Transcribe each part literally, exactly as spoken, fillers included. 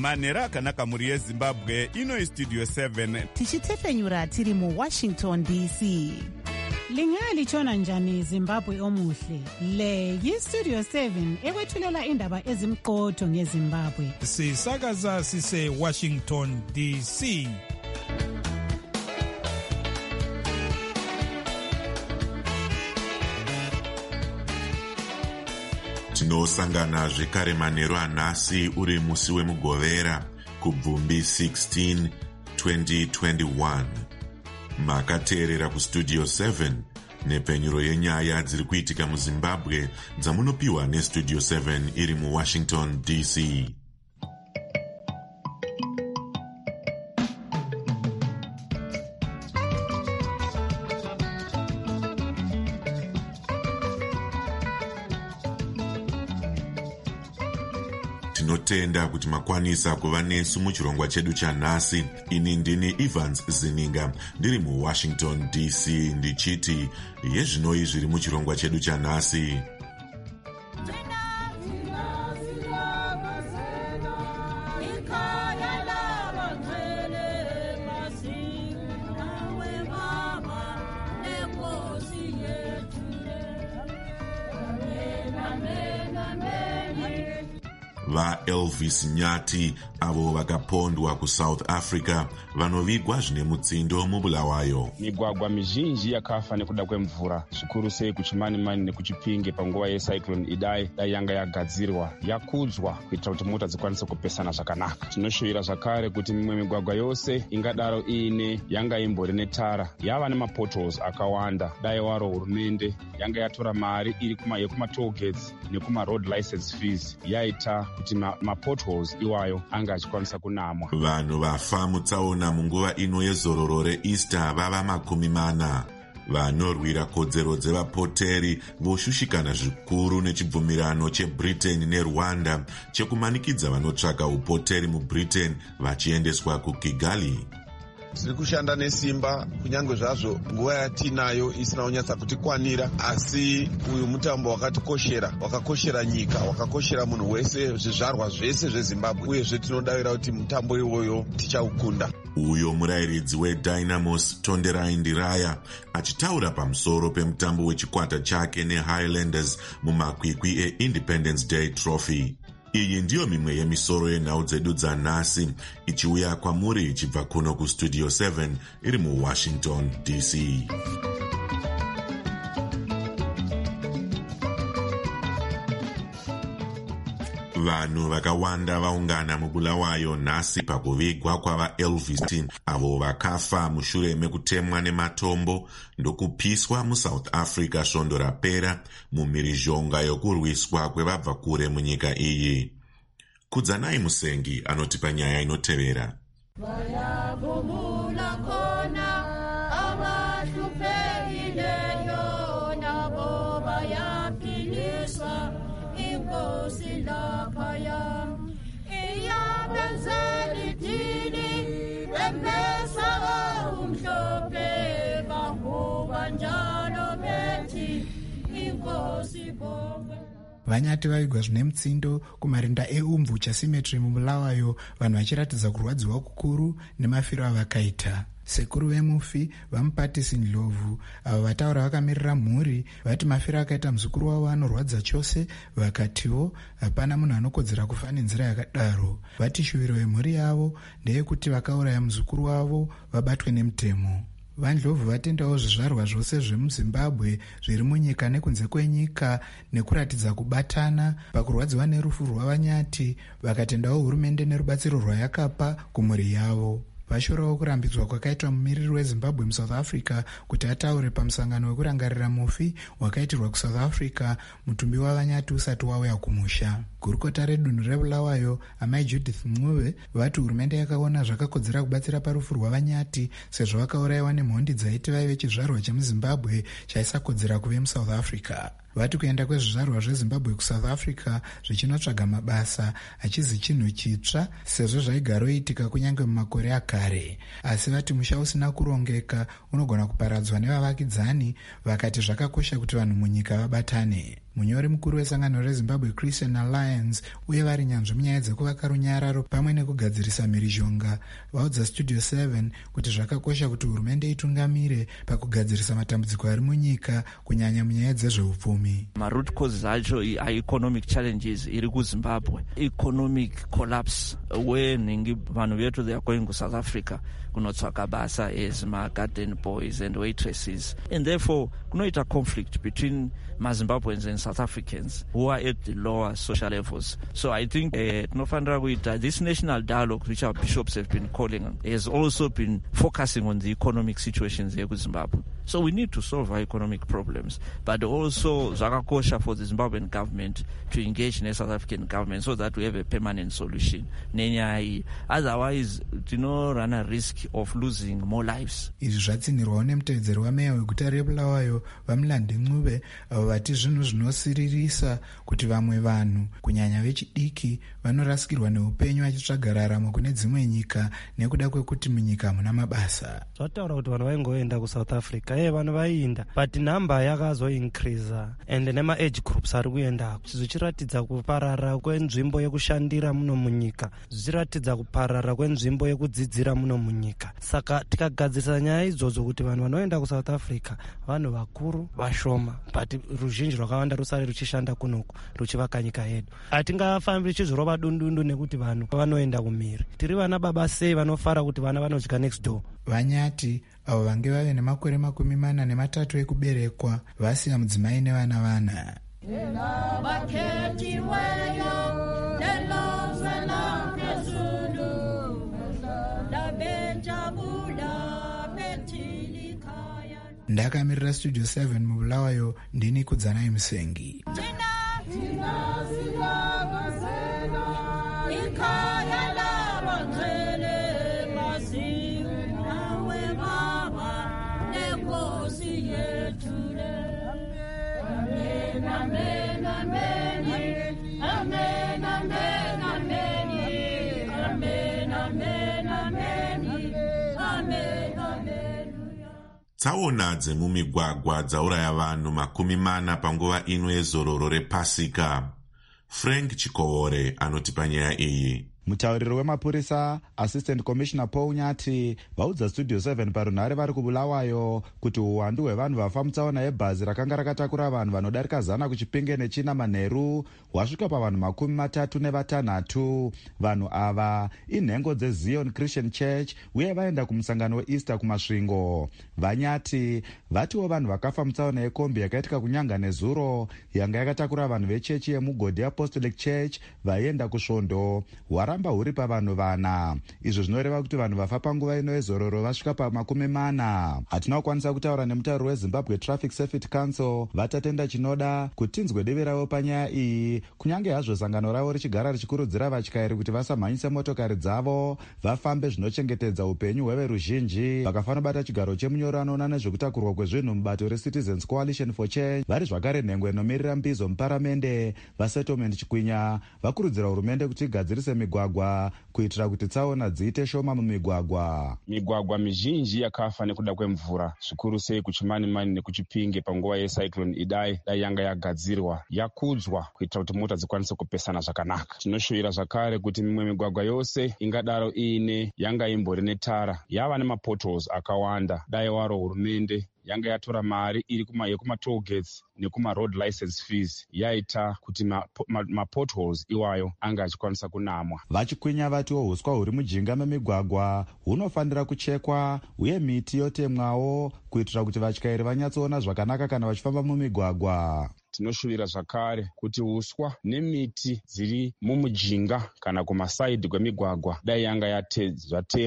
manhero akanaka mhuri yezimbabwe. Ino istudio seven tichitefenyura tiri muwashington D C. Lingalitshona njani Zimbabwe omuhle? Le yistudio seven ekwethulela indaba ezimqotho ngeZimbabwe. Sisakaza sise Washington D C. Tinosangana zvekare manhero anhasi uri musi wemugovera kubvumbi sixteen twenty twenty-one. Makateerera kustudio seven nepfenyuro yenyaya dziri kuitika muZimbabwe dzamunopiwa nestudio seven iri muWashington D C. Tinotenda kuti makwanisa kuva nesu muchirongwa chedu chanhasi. Ini ndini Evans Zininga ndiri muWashington D C ndichiti yezvinoi zviri muchirongwa chedu chanhasi. Va Elvis Nyati avo vakapondwa kuSouth Africa vanovigwa zvine mutsindo mubulawayo. Migwagwa mizhinji yakafa nekuda kwemvura, zvikuru sei kuChimanimani nekuChipinge panguva yecyclone Idai dai yanga yagadzirwa yakudzwa kuitira kuti mota dzikwanise kupesana zvakanaka. Tinoshuwira zvakare kuti mimwe migwagwa yose ingadaro iine yanga imbori netara yava nemapotholes akawanda. Dai waro hurumende yanga yatora mari iri kuma yekuma-toll gates nekuma-road license fees yaita kuti mapotholes ma iwayo anga achikwanisa kunamwa. Vanhu vafa mutsaona munguva ino yezororo reEaster vava makumi mana. Vanorwira kodzero dzevapoteri voshushikana zvikuru nechibvumirano cheBritain neRwanda chekumanikidza vanotsvaka upoteri muBritain vachiendeswa kuKigali. Tiri kushanda nesimba kunyange zvazvo nguva yatinayo isina kunyatsa kutikwanira, asi uyu mutambo wakatikoshera, wakakoshera nyika, wakakoshera munhu wese, zvizvarwa zvese zveZimbabwe, uyezve tinodavira kuti mutambo iwoyo tichaukunda. Uyo murayiridzi weDynamos Tonderai Ndiraya achitaura pamusoro pemutambo wechikwata chake neHighlanders mumakwikwi eIndependence Day Trophy. Iyi ndiyo mimwe yemisoro yenhau dzedu dzanhasi ichiuya kwamuri ichibva kuno kustudio seven iri muWashington D C. Vanhu vakawanda vaungana mubulawayo nhasi pakuvigwa kwava Elvis avo vakafa mushure mekutemwa nematombo ndokupiswa muSouth Africa svondo rapera mumhirizhonga yokurwiswa kwevabva kure munyika iyi. Kudzanai Musengi anotipa nyaya inotevera. Vanyati vaigwa zvine mutsindo kumarinda eumvu chaSymmetry mubulawayo, vanhu vachiratidza kurwadziwa kukuru nemafiro avakaita. Sekuru vemufi vamupatisi Ndlovu avo vataura vakamirira mhuri vati mafiro akaita muzukuru wavo anorwadza chose, vakatiwo hapana munhu anokodzera kufa nenzira yakadaro. Vati shuwiro yemhuri yavo ndeyekuti vakauraya muzukuru wavo vabatwe nemutemo. VaNdlovu vatendawo zvizvarwa zvose zvemuZimbabwe zviri munyika nekunze kwenyika nekuratidza kubatana pakurwadziwa nerufu rwavanyati, vakatendawo hurumende nerubatsiro rwayakapa kumhuri yavo. Vashorawo kurambidzwa kwakaitwa mumiriri weZimbabwe muSouth Africa kuti ataure pamusangano wekurangarira mufi wakaitirwa kuSouth Africa mutumbi wavanyati usati wauya kumusha. Gurukota redunhu rebulawayo amai Judith Mncube vati hurumende yakaona zvakakodzera kubatsira parufu rwavanyati sezvo vakaurayiwa nemhondi dzaiti vaive chizvarwa chemuZimbabwe chaisakodzera kuve muSouth Africa. vati kuenda kwezvizvarwa zvezimbabwe kusouth africa zvichinotsvaga mabasa hachizi chinhu chitsva sezvo zvaigaroitika kunyange mumakore akare, asi vati musha usina kurongeka unogona kuparadzwa nevavakidzani, vakati zvakakosha kuti vanhu munyika vabatane. Munyori mukuru wesangano reZimbabwe Christian Alliance uye vari nyanzvi munyaya dzekuvaka runyararo pamwe nekugadzirisa mhirizhonga vaudza Studio seven kuti zvakakosha kuti hurumende itungamire pakugadzirisa matambudziko ari munyika kunyanya munyaya dzezveupfumi. Maroot causes acho economic challenges iri kuZimbabwe, economic collapse when vanhu vetu they are going to South Africa kunotsvaka basa as ma-garden boys and waitresses, and therefore kunoita conflict between ma-Zimbabweans and South Africans who are at the lower social levels. So I think tinofanira uh, kuita this national dialogue which our bishops have been calling has also been focusing on the economic situations here in Zimbabwe. So we need to solve our economic problems, but also zvakakosha for the Zimbabwean government to engage in the South African government so that we have a permanent solution. Otherwise, you know, run a risk of losing more lives. Izvi zvatsinirwawo nemutevedzeri wameya weguta reBulawayo Vamlandi Ncube, avo vati zvinhu zvinosiririsa kuti vamwe vanhu kunyanya vechidiki vanorasikirwa neupenyu vachitsvaga raramo kune dzimwe nyika nekuda kwekuti munyika hamuna mabasa. Zvataura kuti vanhu vaingoenda kuSouth Africa, eh vanhu vaienda, but number yakazoincrease and nema age groups ari kuendako, zvichiratidza kuparara kwenzvimbo yekushandira muno munyika, zvichiratidza kuparara kwenzvimbo yekudzidzira muno munyika. Saka tikagadzirisa nyaya idzodzo kuti vanhu vanoenda kuSouth Africa vanhu vakuru vashoma, but ruzhinji rwakawanda rusare ruchishanda kunoku ruchivaka nyika yedu. Hatingafambi tichizorova dundundu nekuti vanhu vanoenda kumhiri. Tiri vana baba sei vanofara kuti vana vanodya next door. Vanyati avo vange vave nemakore makumi mana nematatu ekuberekwa vasiya mudzimai nevana vana. Ndakamirira Studio seven muBulawayo, ndini Kudzanai Musengi. Tsaona dzemumigwagwa dzauraya vanhu makumi mana panguva ino yezororo rePasika. Frank Chikowore anotipa nyaya iyi. Mutauriri wemapurisa Assistant Commissioner Paul Nyati vaudza Studio seven parunhare vari kuBulawayo kuti uwandu hwevanhu vafa mutsaona yebhazi rakanga rakatakura vanhu vanodarika zana kuChipinge nechina manheru hwasvika pavanhu makumi matatu nevatanhatu. Vanhu ava inhengo dzeZion Christian Church uye vaenda kumusangano weEaster kumasvingo. Vanyati vatiwo vanhu vakafa mutsaona yekombi yakaitika kunyanga nezuro yanga yakatakura vanhu vechechi yemuGodhi Apostolic Church vaienda kusvondo hwaramba huri pavanhu vana. Izvo zvinoreva kuti vanhu vafa panguva ino yezororo vasvika pamakumi mana. Hatina kukwanisa kutaura nemutauri weZimbabwe Traffic Safety Council vatatenda chinoda kuti tinzwe divi ravo panyaya iyi, kunyange hazvo sangano ravo richigara richikurudzira vatyairi kuti vasamhanyise motokari dzavo vafambe zvinochengetedza upenyu hweveruzhinji. Vakafanira bata chigaro chemunyori anoona nezvekutakurwa kwezvinhu mubato reCitizens Coalition for Change vari zvakare nhengo inomirira mbizo muparamende vaSettlement Chikwinya vakurudzira hurumende kuti igadzirise migwagwa kuitira kuti tsaona dziite shoma mumigwagwa. Migwagwa mizhinji yakafa nekuda kwemvura, zvikuru sei kuChimanimani nekuChipinge panguva yeCyclone Idai dai yanga yagadzirwa yakudzwa kuitira kuti mota dzikwanise kupesana zvakanaka. Tinoshuwira zvakare kuti mimwe migwagwa yose ingadaro iine yanga imbori netara yava nemapotholes akawanda. Dai waro hurumende yanga yatora mari iri kuma yekuma-toll gates nekuma-road license fees yaita kuti ma-potholes ma, ma iwayo anga achikwanisa kunamwa. Vachikwinya vatiwo huswa huri mujinga memigwagwa hunofanira kuchekwa uye miti yotemwawo kuitira kuti vatyairi vanyatsoona zvakanaka kana vachifamba mumigwagwa. Tinoshuwira zvakare kuti huswa nemiti dziri mumujinga kana kumasaidhi kwemigwagwa dai yanga zvatemwa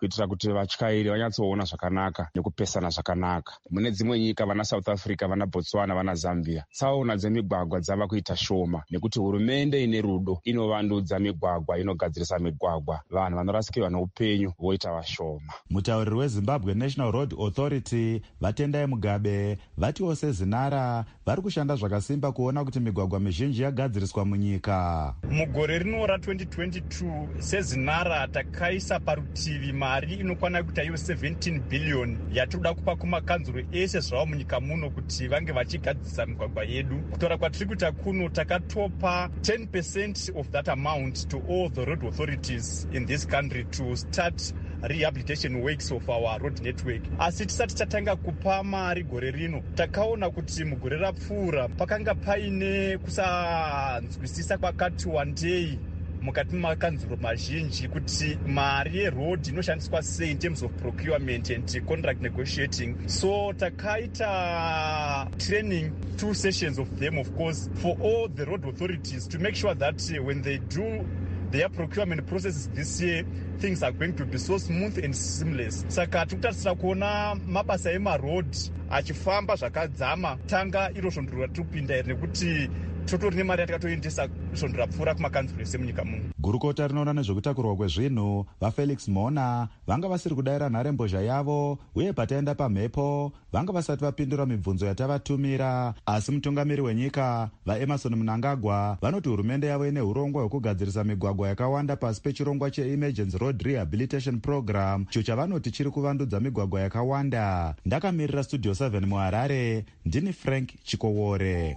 kuitira kuti vatyairi vanyatsoona zvakanaka nekupesana zvakanaka. Mune dzimwe nyika vana South Africa, vana Botswana, vana Zambia, tsaona dzemigwagwa dzava kuita shoma nekuti hurumende ine rudo inovandudza migwagwa, inogadzirisa migwagwa, vanhu vanorasikirwa neupenyu voita vashoma. Mutauriri weZimbabwe National Road Authority Vatendai Mugabe vatiwo sezinara vari kushanda zvakasimba kuona kuti migwagwa mizhinji yagadziriswa munyika. Mugore rino ra twenty twenty-two sezinara takaisa parutivi mari inokwana kuita iyo seventeen billion yatinoda kupa kumakanzuro ese zvavo munyika muno kuti vange vachigadzirisa migwagwa yedu. Kutaura kwatiri kuita kuno takatopa ten percent of that amount to all the road authorities in this country to start rehabilitation works of our road network. Asi tisati tatanga kupa mari gore rino, takaona kuti mugore rapfuura pakanga paine kusanzwisisa kwakati wandei mukati makanzuro mazhinji kuti mari yeroad inoshandiswa sei in terms of procurement and contract negotiating. So takaita training, two sessions of them of course, for all the road authorities to make sure that when they do their procurement processes this year, things are going to be so smooth and seamless. Saka tikutarisira kuona mabasa emaroad achifamba zvakadzama. Tanga iro zvondoro ratopinda iri nekuti totori nemari yatakatoendesa zvondoro rapfuura kumakanzuro ese munyika muno. Gurukota rinoona nezvekutakurwa kwezvinhu vaFelix Mona vanga vasiri kudayira nharembozha yavo uye pataenda pamhepo vanga vasati vapindura mibvunzo yatavatumira. Asi mutungamiri wenyika vaEmerson Mnangagwa vanoti hurumende yavo ine urongwa hwekugadzirisa migwagwa yakawanda pasi pechirongwa cheEmergency Road Rehabilitation Program, icho chavanoti chiri kuvandudza migwagwa yakawanda. Ndakamirira Studio seven muHarare, ndini Frank Chikowore.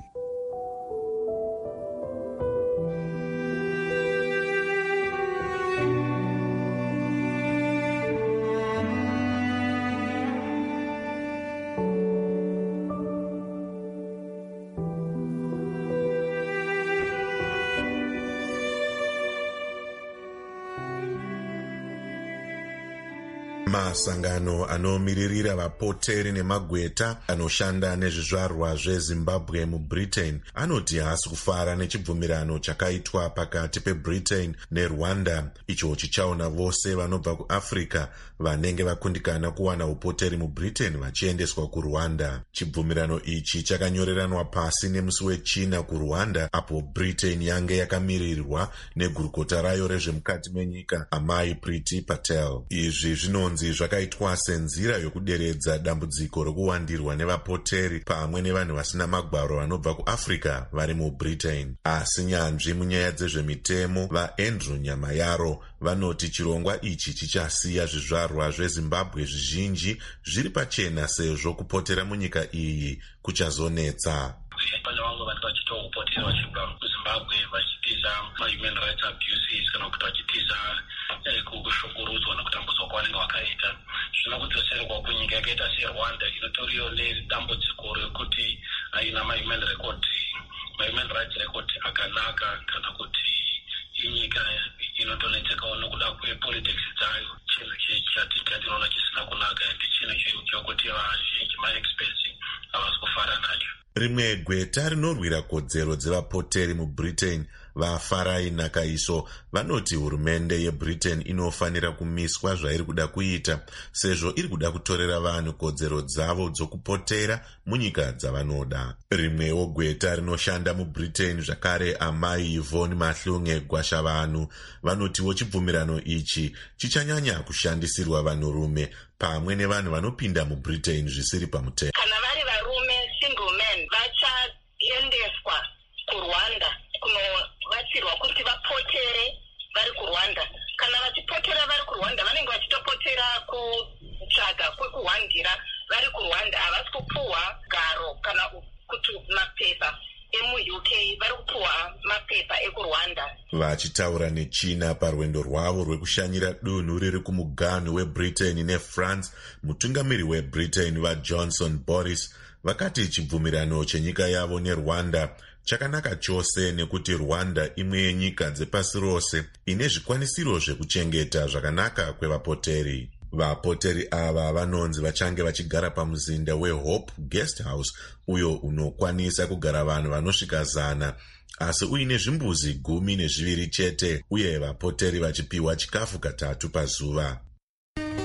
Masangano anomiririra vapoteri nemagweta anoshanda nezvizvarwa zveZimbabwe muBritain anoti haasi kufara nechibvumirano chakaitwa pakati peBritain neRwanda, icho chichaona vose vanobva kuAfrica vanenge vakundikana kuwana upoteri muBritain vachiendeswa kuRwanda. Chibvumirano ichi chakanyoreranwa pasi nemusi wechina kuRwanda, apo Britain yange yakamirirwa negurukota rayo rezvemukati menyika Amai Priti Patel. Izvi zvinonzi zvakaitwa senzira yokuderedza dambudziko rokuwandirwa nevapoteri pamwe nevanhu vasina magwaro vanobva kuAfrica vari muBritain. Asi nyanzvi munyaya dzezvemitemo vaAndrew Nyamayaro vanoti chirongwa ichi chichasiya zvizvarwa zveZimbabwe zvizhinji zviri pachena sezvo kupotera munyika iyi kuchazonetsa. Pane vamwe vanhu vachitawo kupotera vachibva kuZimbabwe vachitiza human rights abuses kana kuti vachitiza kushungurudzwa nekutambudzwa kwavanenge vakaita. Zvino kudzoserwa kunyika yakaita seRwanda inotoriyo nedambudziko rekuti haina mahuman record mahuman rights record akanaka, kana kuti inyika inotonetsekawo nokuda kwepolitics dzayo. Chinhu chatinoona chisina kunaka ende chinhu chokuti vazhinji maexperts havasi kufara nacho. Rimwe gweta rinorwira kodzero dzevapoteri muBritain vaFarai Nakaiso vanoti hurumende yeBritain inofanira kumiswa zvairi kuda kuita sezvo iri kuda kutorera vanhu kodzero dzavo dzokupotera munyika dzavanoda. Rimwewo gweta rinoshanda muBritain zvakare Amai Yvonne Mahlunge Gwashavanhu vanotiwo chibvumirano ichi chichanyanya kushandisirwa vanhurume pamwe nevanhu vanopinda muBritain zvisiri pamutemo. Kana vari varume single men vachaendeswa kuRwanda kunovatsirwa kuti vapotere vari kuRwanda. Kana vachipotera vari kuRwanda vanenge vachitopotera kutsvaga kwekuhwandira vari kuRwanda. Havasi kupuhwa garo kana kuti mapepa emu-U K, vari kupuhwa mapepa ekuRwanda. Vachitaura nechina parwendo rwavo rwekushanyira dunhu riri kumuganhu weBritain neFrance, mutungamiri weBritain vaJohnson Boris vakati chibvumirano chenyika yavo neRwanda chakanaka chose nekuti Rwanda imwe yenyika dzepasi rose ine zvikwanisiro zvekuchengeta zvakanaka kwevapoteri. Vapoteri ava vanonzi vachange vachigara pamuzinda weHope Guest House uyo unokwanisa kugara vanhu vanosvika zana, asi uine zvimbuzi gumi nezviviri chete, uye vapoteri vachipiwa chikafu katatu pazuva.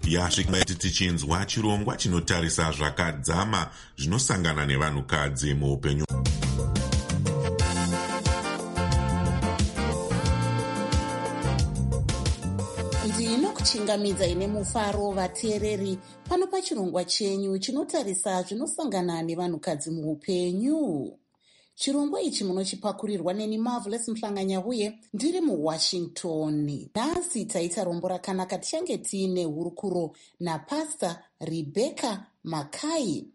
yasvika tichinzwa chirongwa chinotarisa zvakadzama zvinosangana nevanhukadzi muupenyu. ndinokuchingamidza ine mufaro vateereri pano pachirongwa chenyu chinotarisa zvinosangana nevanhukadzi muupenyu. Chirongwa ichi munochipakurirwa neni Marvelous Mhlanganya-Huye ndiri muWashington. Nhasi taita rombo rakanaka tichange tiine hurukuro naPastor Rebecca Makai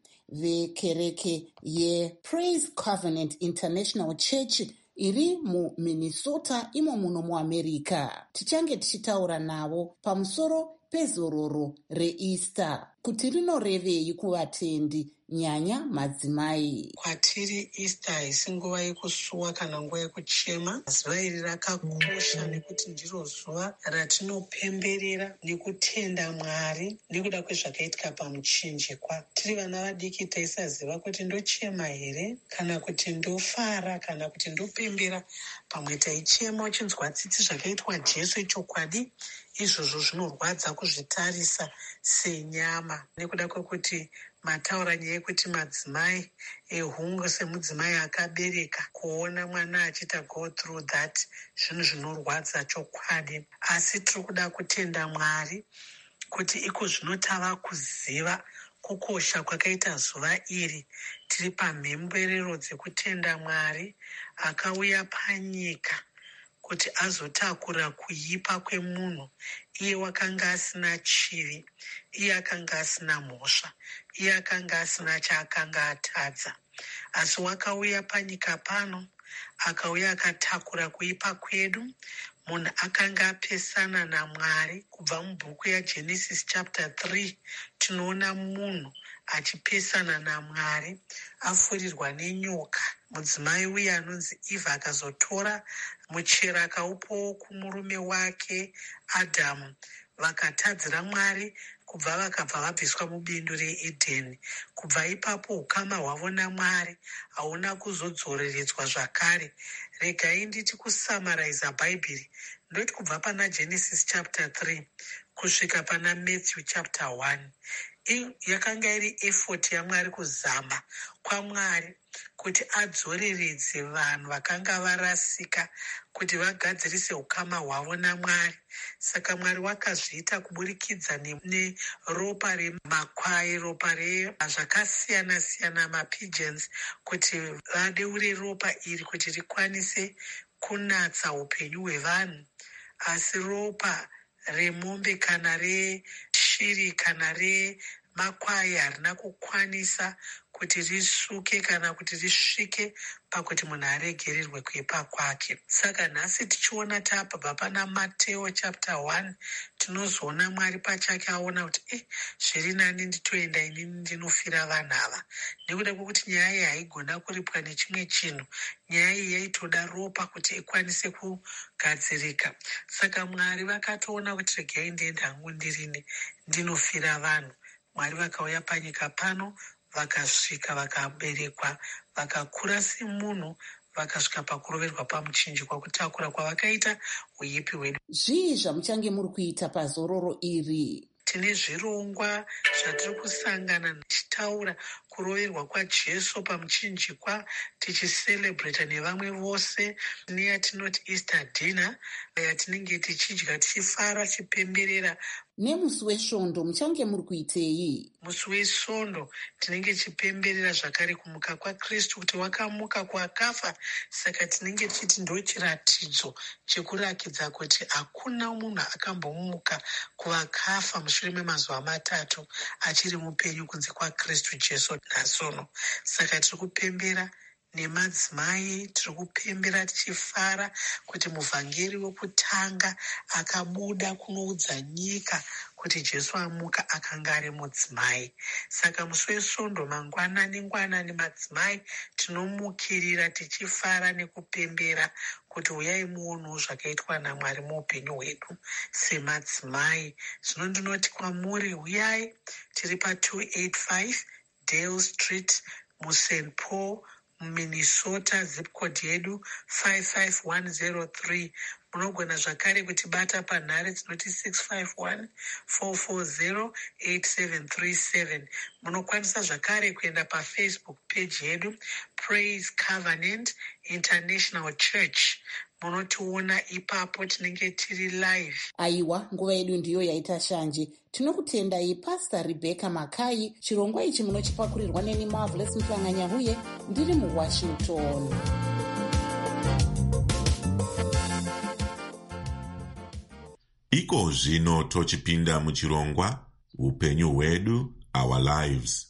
vekereke yePraise Covenant International Church iri muMinnesota imo muno muAmerica. Tichange tichitaura navo pamusoro pezororo reEaster kuti rinorevei kuvatendi nyanya madzimai. Kwatiri Easter haisi nguva yekusuwa kana nguva yekuchema. Zuva iri rakakosha nekuti ndiro zuva ratinopemberera nekutenda Mwari nekuda kwezvakaitika pamuchinjikwa. Tiri vana vadiki taisaziva kuti ndochema here kana kuti ndofara kana kuti ndopembera. Pamwe taichema uchinzwa tsitsi zvakaitwa Jesu chokwadi. Izvozvo zvinorwadza kuzvitarisa senyama nekuda kwekuti mataura nyaya yekuti madzimai ehungu semudzimai akabereka kuona mwana achiita go through that zvinhu zvinorwadza chokwadi. Asi tiri kuda kutenda Mwari kuti iko zvino tava kuziva kukosha kwakaita zuva iri. Tiri pamhemberero dzekutenda Mwari akauya panyika kuti azotakura kuipa kwemunhu. Iye wakanga asina chivi, iye akanga asina mhosva, iye akanga asina chaakanga atadza, asi wakauya panyika pano akauya akatakura kuipa kwedu. Munhu akanga apesana naMwari. Kubva mubhuku yaGenesis chapter three tinoona munhu achipesana naMwari afurirwa nenyoka. Mudzimai uye anonzi Eva akazotora muchero akaupawo kumurume wake Adhamu, vakatadzira Mwari kubva vakabva vabviswa mubindu reEdheni. Kubva ipapo ukama hwavo naMwari hauna kuzodzoreredzwa zvakare. Regai nditi kusamaraiza Bhaibheri ndoti kubva pana Genesis chapter three kusvika pana Matthew chapter one. Yakanga iri effort yaMwari kuzama kwaMwari kuti adzoreredze vanhu vakanga varasika kuti vagadzirise ukama hwavo naMwari. Saka Mwari wakazviita kuburikidza neropa remakwai, ropa rezvakasiyana siyana, mapigeons, kuti vadeure ropa iri kuti rikwanise kunatsa upenyu hwevanhu. Asi ropa remombe kana reshiri kana remakwai harina kukwanisa kuti risuke kana kuti risvike pakuti munhu aregererwe kuipa kwake. Saka nhasi tichiona tabva pana Mateo chapter one tinozoona Mwari pachake aona kuti eh, zviri nani nditoenda inini ndinofira vanhu ava. Nekuda kwekuti nyaya iyi haigona kuripwa nechimwe chinhu. Nyaya iyi yaitoda ropa kuti ikwanise kugadzirika. Saka Mwari vakatoona kuti regai ndiende hangu ndirini ndinofira vanhu. Mwari vakauya panyika pano vakasvika vakaberekwa vakakura semunhu vakasvika pakuroverwa pamuchinjikwa kutakura kwavakaita uipi hwedu. Zvii zvamuchange muri kuita pazororo iri? Tine zvirongwa zvatiri kusangana tichitaura kuroverwa kwaJesu pamuchinjikwa, tichiselebrata nevamwe vose neyatinoti Easter dinner yatinenge tichidya tichifara tichipemberera. Nemusi wesvondo muchange muri kuitei? Musi wesvondo tinenge tichipemberera zvakare kumuka kwaKristu, kuti wakamuka kwakafa. Saka tinenge tichiti ndo chiratidzo chekurakidza kuti hakuna munhu akambomuka kuvakafa mushure memazuva matatu achiri mupenyu kunze kwaKristu Jesu nasono. Saka tiri kupembera nemadzimai, tiri kupembera tichifara kuti muvhangeri wekutanga akabuda kunoudza nyika kuti Jesu amuka akanga ari mudzimai. Saka musi wesvondo mangwanani ngwanani madzimai tinomukirira tichifara nekupembera kuti uyai muonewo zvakaitwa naMwari muupenyu hwedu semadzimai. Zvino ndinoti kwamuri uyai, tiri pa two eighty-five Dale Street muSaint Paul, Minnesota, zip code yedu five five one zero three. munogona zvakare kutibata panhare dzinoti six five one four four zero eight seven three seven. Munokwanisa zvakare kuenda pafacebook page yedu Praise Covenant International Church. Munotiona ipapo, tinenge tiri live. Aiwa, nguva yedu ndiyo yaita shanje. Tinokutendai Pastor Rebecca Makai. Chirongwa ichi munochipakurirwa neni Marvelous Mutsanganyahuye, ndiri muWashington. Iko zvino tochipinda muchirongwa upenyu hwedu, our lives.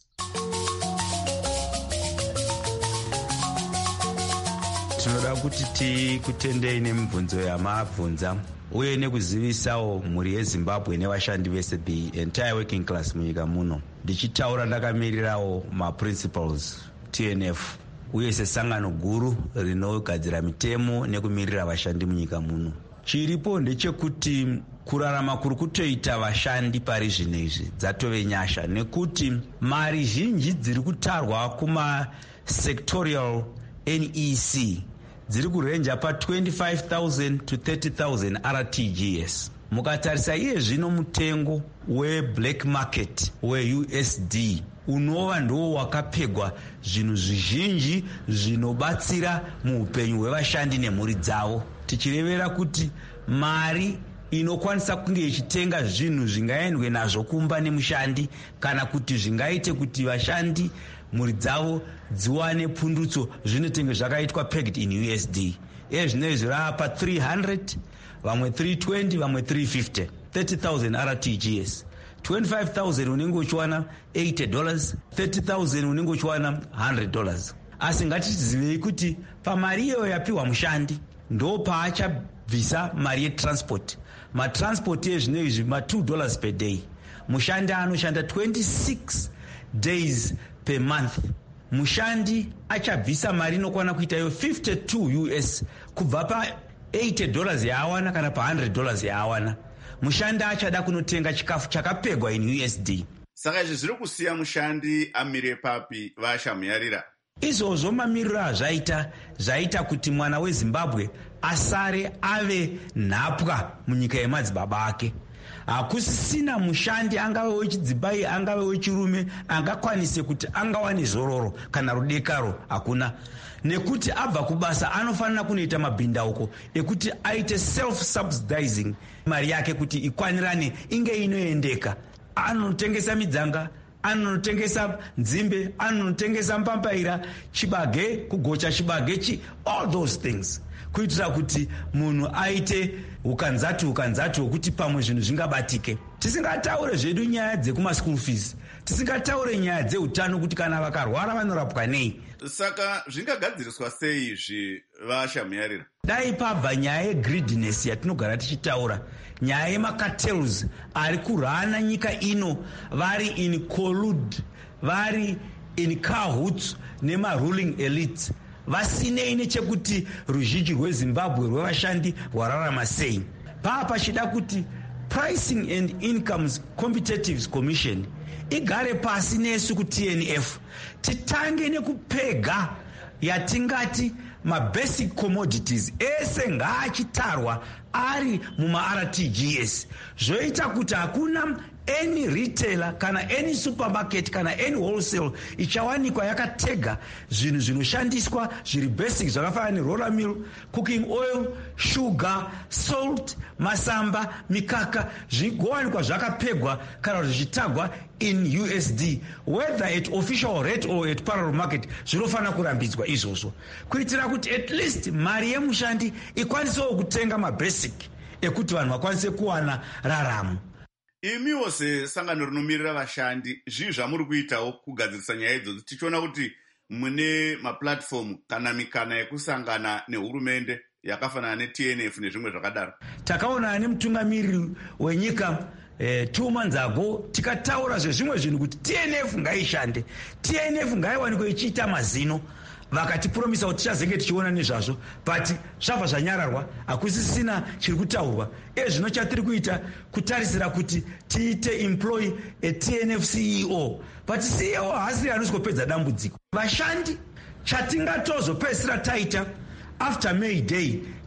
Tinoda kuti tikutendei nemibvunzo yamabvunza uye nekuzivisawo mhuri yeZimbabwe nevashandi vese the entire working class munyika muno. Ndichitaura ndakamirirawo maprinciples T N F uye sesangano guru rinogadzira mitemo nekumirira vashandi munyika muno. Chiripo ndechekuti kurarama kuri kutoita vashandi pari zvino izvi dzatove nyasha, nekuti mari zhinji dziri kutarwa kuma sectorial N E C dziri kurenja pa twenty-five thousand to thirty thousand R T G S. Mukatarisa iye zvino mutengo we black market we U S D unova ndo wakapegwa zvinhu zvizhinji zvinobatsira muupenyu hwevashandi nemhuri dzavo. Tichirevera kuti mari inokwanisa kunge ichitenga zvinhu zvingaendwe nazvo kumba nemushandi kana kuti zvingaite kuti vashandi mhuri dzavo dziwane pundutso, zvinotenge zvakaitwa pegged in U S D. Ezvino izvi rapa three hundred, vamwe three twenty, vamwe three fifty, thirty thousand R T G S. twenty-five thousand unenge uchiwana eighty dollars, thirty thousand unenge uchiwana one hundred dollars. Asi ngatizivei kuti pamari iyo yapiwa mushandi ndo paachabvisa mari yetransport. Matransport ezvino izvi ma two dollars per day. Mushandi anoshanda twenty-six days per month. Mushandi achabvisa mari inokwana kuita yo fifty-two U S kubva pa eighty dollars yaawana kana pa one hundred dollars yaawana. Mushandi achada kunotenga chikafu chakapegwa in U S D. Saka izvi zviri kusiya mushandi amire papi vashamuyarira. Izvozvo mamiriro azvaita zvaita kuti mwana weZimbabwe asare ave nhapwa munyika yemadzibaba ake. Hakusisina mushandi angave wechidzibai angave wechirume angakwanise kuti angawane zororo kana rudekaro, hakuna. Nekuti abva kubasa anofanira kunoita mabhindauko ekuti aite self subsidizing mari yake kuti ikwanirane inge inoendeka. Anotengesa midzanga, anotengesa nzimbe, anotengesa mpambaira, chibage, kugocha chibage chi, all those things. Kuitira kuti munhu aite ukanzati ukanzati wokuti pamwe zvinhu zvingabatike. Tisingataure zvedu nyaya dzekuma school fees, tisingataure nyaya dzeutano kuti kana vakarwara vanorapwa nei. Saka zvingagadziriswa sei izvi vashamuyarira? Dai pabva nyaya yegreediness yatinogara tichitaura, nyaya yemacartels ari kurhana nyika ino vari in collude, vari in cahoots nemaruling elites, vasinei nechekuti ruzhinji rweZimbabwe rwevashandi rwararama sei. Paa pachida kuti Pricing and Incomes Competitiveness Commission igare pasi nesu ku T N F titange nekupega yatingati mabasic commodities ese ngaachitarwa ari muma R T G S, zvoita kuti hakuna any retailer kana any supermarket kana any wholesale ichawanikwa yakatega zvinhu zvinoshandiswa zviri basic zvakafanana neroller mill, cooking oil, sugar, salt, masamba, mikaka zvigowanikwa zvakapegwa kana zvichitagwa in U S D, whether at official rate or at parallel market. Zvinofana kurambidzwa izvozvo kuitira kuti at least mari yemushandi ikwanisewo kutenga mabasic ekuti vanhu vakwanise kuwana raramo. Imiwo sesangano rinomirira vashandi, zvii zvamuri kuitawo kugadzirisa nyaya idzodzo, tichiona kuti mune maplatform kana mikana yekusangana nehurumende yakafanana ne-T N F nezvimwe zvakadaro? Takaona nemutungamiriri wenyika eh, two months ago tikataura zvezvimwe zvinhu kuti T N F ngaishande, T N F ngaiwanikwe ichiita mazino. Vakatipromisa kuti tichazenge tichiona nezvazvo, but zvabva zvanyararwa, hakusisina chiri kutaurwa. Ezvino chatiri kuita kutarisira kuti tiite employ a T N F C E O, but C E O haasiri anosikopedza dambudziko. Vashandi chatingatozopedzisira taita after May Day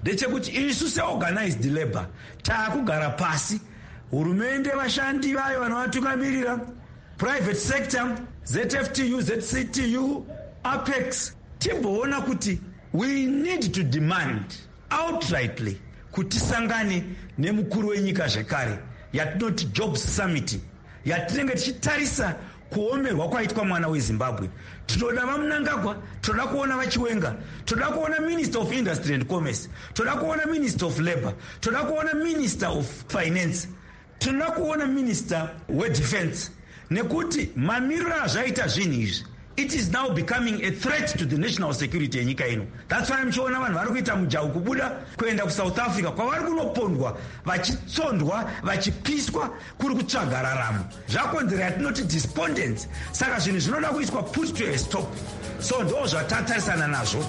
ndechekuti isu seorganized labor taakugara pasi, hurumende, vashandi vayo vanovatungamirira, private sector, Z F T U, Z C T U, Apex, timboona kuti we need to demand outrightly kuti sangane nemukuru wenyika zvekare yatinoti Jobs Summit, yatinenge tichitarisa kuomerwa kwaitwa mwana weZimbabwe. Tinoda vaMnangagwa, tinoda kuona vaChiwenga, tinoda kuona Minister of Industry and Commerce, tinoda kuona Minister of Labour, tinoda kuona Minister of Finance, tinoda kuona Minister weDefense, nekuti mamiriro azvaita zvinhu izvi, it is now becoming a threat to the national security yenyika ino. That's why muchiona vanhu vari kuita mujahu kubuda kuenda kuSouth Africa kwavari kunopondwa, vachitsondwa, vachipiswa, kuri kutsvaga raramo. Zvakonzera yatinoti despondence. Saka zvinhu zvinoda kuiswa put to a stop. So ndo zvatatarisana nazvo.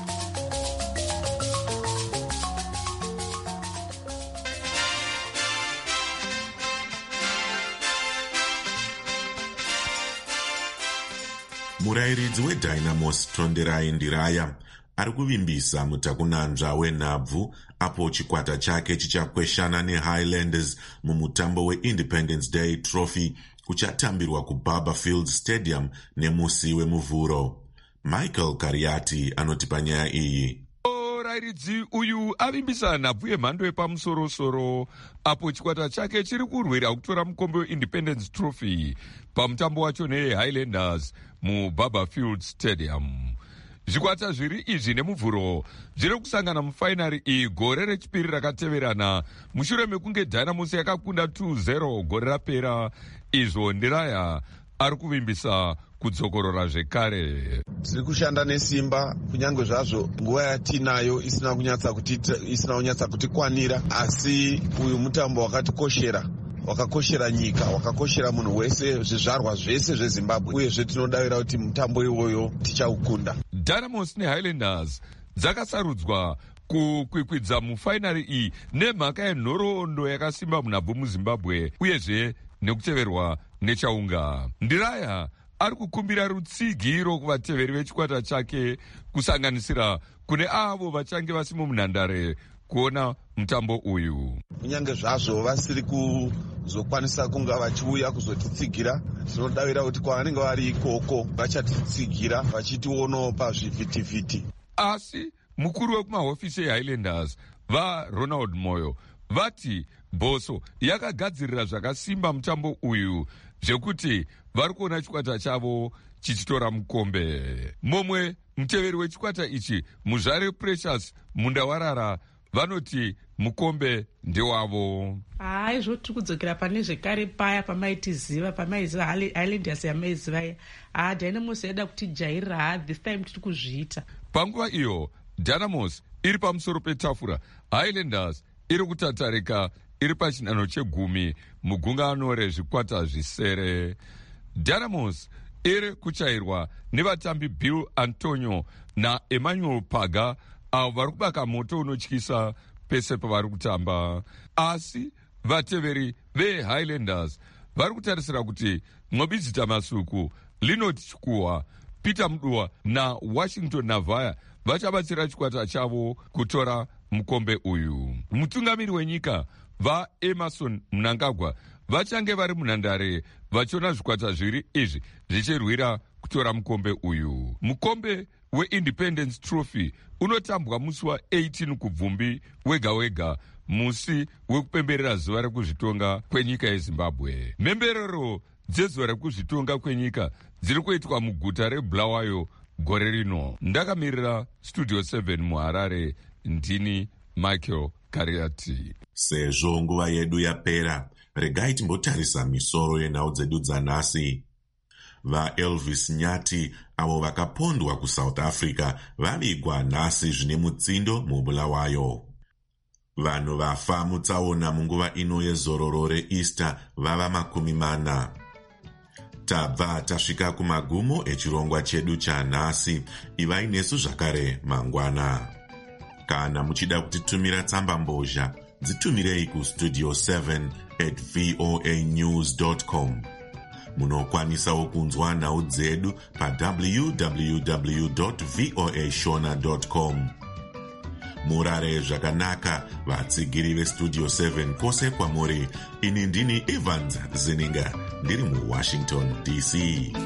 murayiridzi wedynamos Tonderai Ndiraya ari kuvimbisa mutakunanzva wenhabvu apo chikwata chake chichakweshana neHighlanders mumutambo weIndependence Day Trophy kuchatambirwa kuBarberfield Stadium nemusi wemuvhuro. Michael Kariati anotipa nyaya iyi. Murayiridzi uyu avimbisa nhabvu yemhando yepamusoro-soro apo chikwata chake chiri kurwira kutora mukombe weIndependence Trophy pamutambo wacho neHighlanders muBarberfield Stadium. Zvikwata zviri izvi nemuvhuro zviri kusangana mufainari iyi gore rechipiri rakateverana mushure mekunge Dynamos yakakunda two zero gore rapera. Izvo Ndiraya ari kuvimbisa kudzokorora zvekare. Tiri kushanda nesimba kunyange zvazvo nguva yatinayo isina kunyatsa kuti isina kunyatsa kutikwanira, asi uyu mutambo wakatikoshera, wakakoshera nyika, wakakoshera munhu wese, zvizvarwa zvese zveZimbabwe, uyezve tinodavira kuti mutambo iwoyo tichaukunda. Dynamos neHighlanders dzakasarudzwa kukwikwidza mufainari iyi nemhaka yenhoroondo yakasimba munhabvu muZimbabwe uyezve nekuteverwa nechaunga. Ndiraya ari kukumbira rutsigiro kuvateveri vechikwata chake kusanganisira kune avo vachange vasimo munhandare kuona mutambo uyu. Kunyange zvazvo vasiri kuzokwanisa kunga vachiuya kuzotitsigira, tinodavira kuti kwavanenge vari ikoko vachatitsigira vachitionawo pazvivhitivhiti. Asi mukuru wekumahofisi eHighlanders vaRonald Moyo vati Boso yakagadzirira zvakasimba mutambo uyu zvekuti vari kuona chikwata chavo chichitora mukombe. Momwe muteveri wechikwata ichi Muzvare Precious Mundawarara vanoti mukombe ndewavo. Hai, zvo tiri kudzokera pane zvekare paya pamaitiziva pamaiziva Highlanders yamaiziva ya ah Dynamos yaida kutijairira, ha this time tiri kuzviita. Panguva iyo Dynamos iri pamusoro petafura, Highlanders iri kutatarika iri pachinhanho chegumi mugungano rezvikwata zvisere. Dynamos iri kuchairwa nevatambi Bill Antonio naEmmanuel Paga avo vari kubaka moto unotyisa pese pavari kutamba. Asi vateveri veHighlanders vari kutarisira kuti Ngobizita Masuku, Linot Chikuwa, Peter Mdua naWashington Navaya vachabatsira chikwata chavo kutora mukombe uyu. Mutungamiri wenyika vaEmerson Mnangagwa vachange vari munhandare vachiona zvikwata zviri izvi zvichirwira kutora mukombe uyu. Mukombe weIndependence Trophy unotambwa musi wa18 kubvumbi wega wega, musi wekupemberera zuva rekuzvitonga kwenyika yeZimbabwe. Mhemberero dzezuva rekuzvitonga kwenyika dziri kuitwa muguta reBulawayo gore rino. Ndakamirira Studio seven muHarare, ndini Michael Kariati. Sezvo nguva yedu yapera, regai timbotarisa misoro yenhau dzedu dzanhasi. VaElvis Nyati avo vakapondwa kuSouth Africa vavigwa nhasi zvine mutsindo muBulawayo. Vanhu vafa mutsaona munguva ino yezororo reEaster vava makumi mana. Tabva tasvika kumagumo echirongwa chedu chanhasi. Ivai nesu zvakare mangwana. Kana muchida kutitumira tsamba mbozha, dzitumirei kustudio seven at voa news dot com. Munokwanisawo kunzwa nhau dzedu pa w w w dot voa shona dot com. murare zvakanaka vatsigiri vestudio seven kwose kwamuri. Ini ndini Evans Zininga ndiri muWashington D C.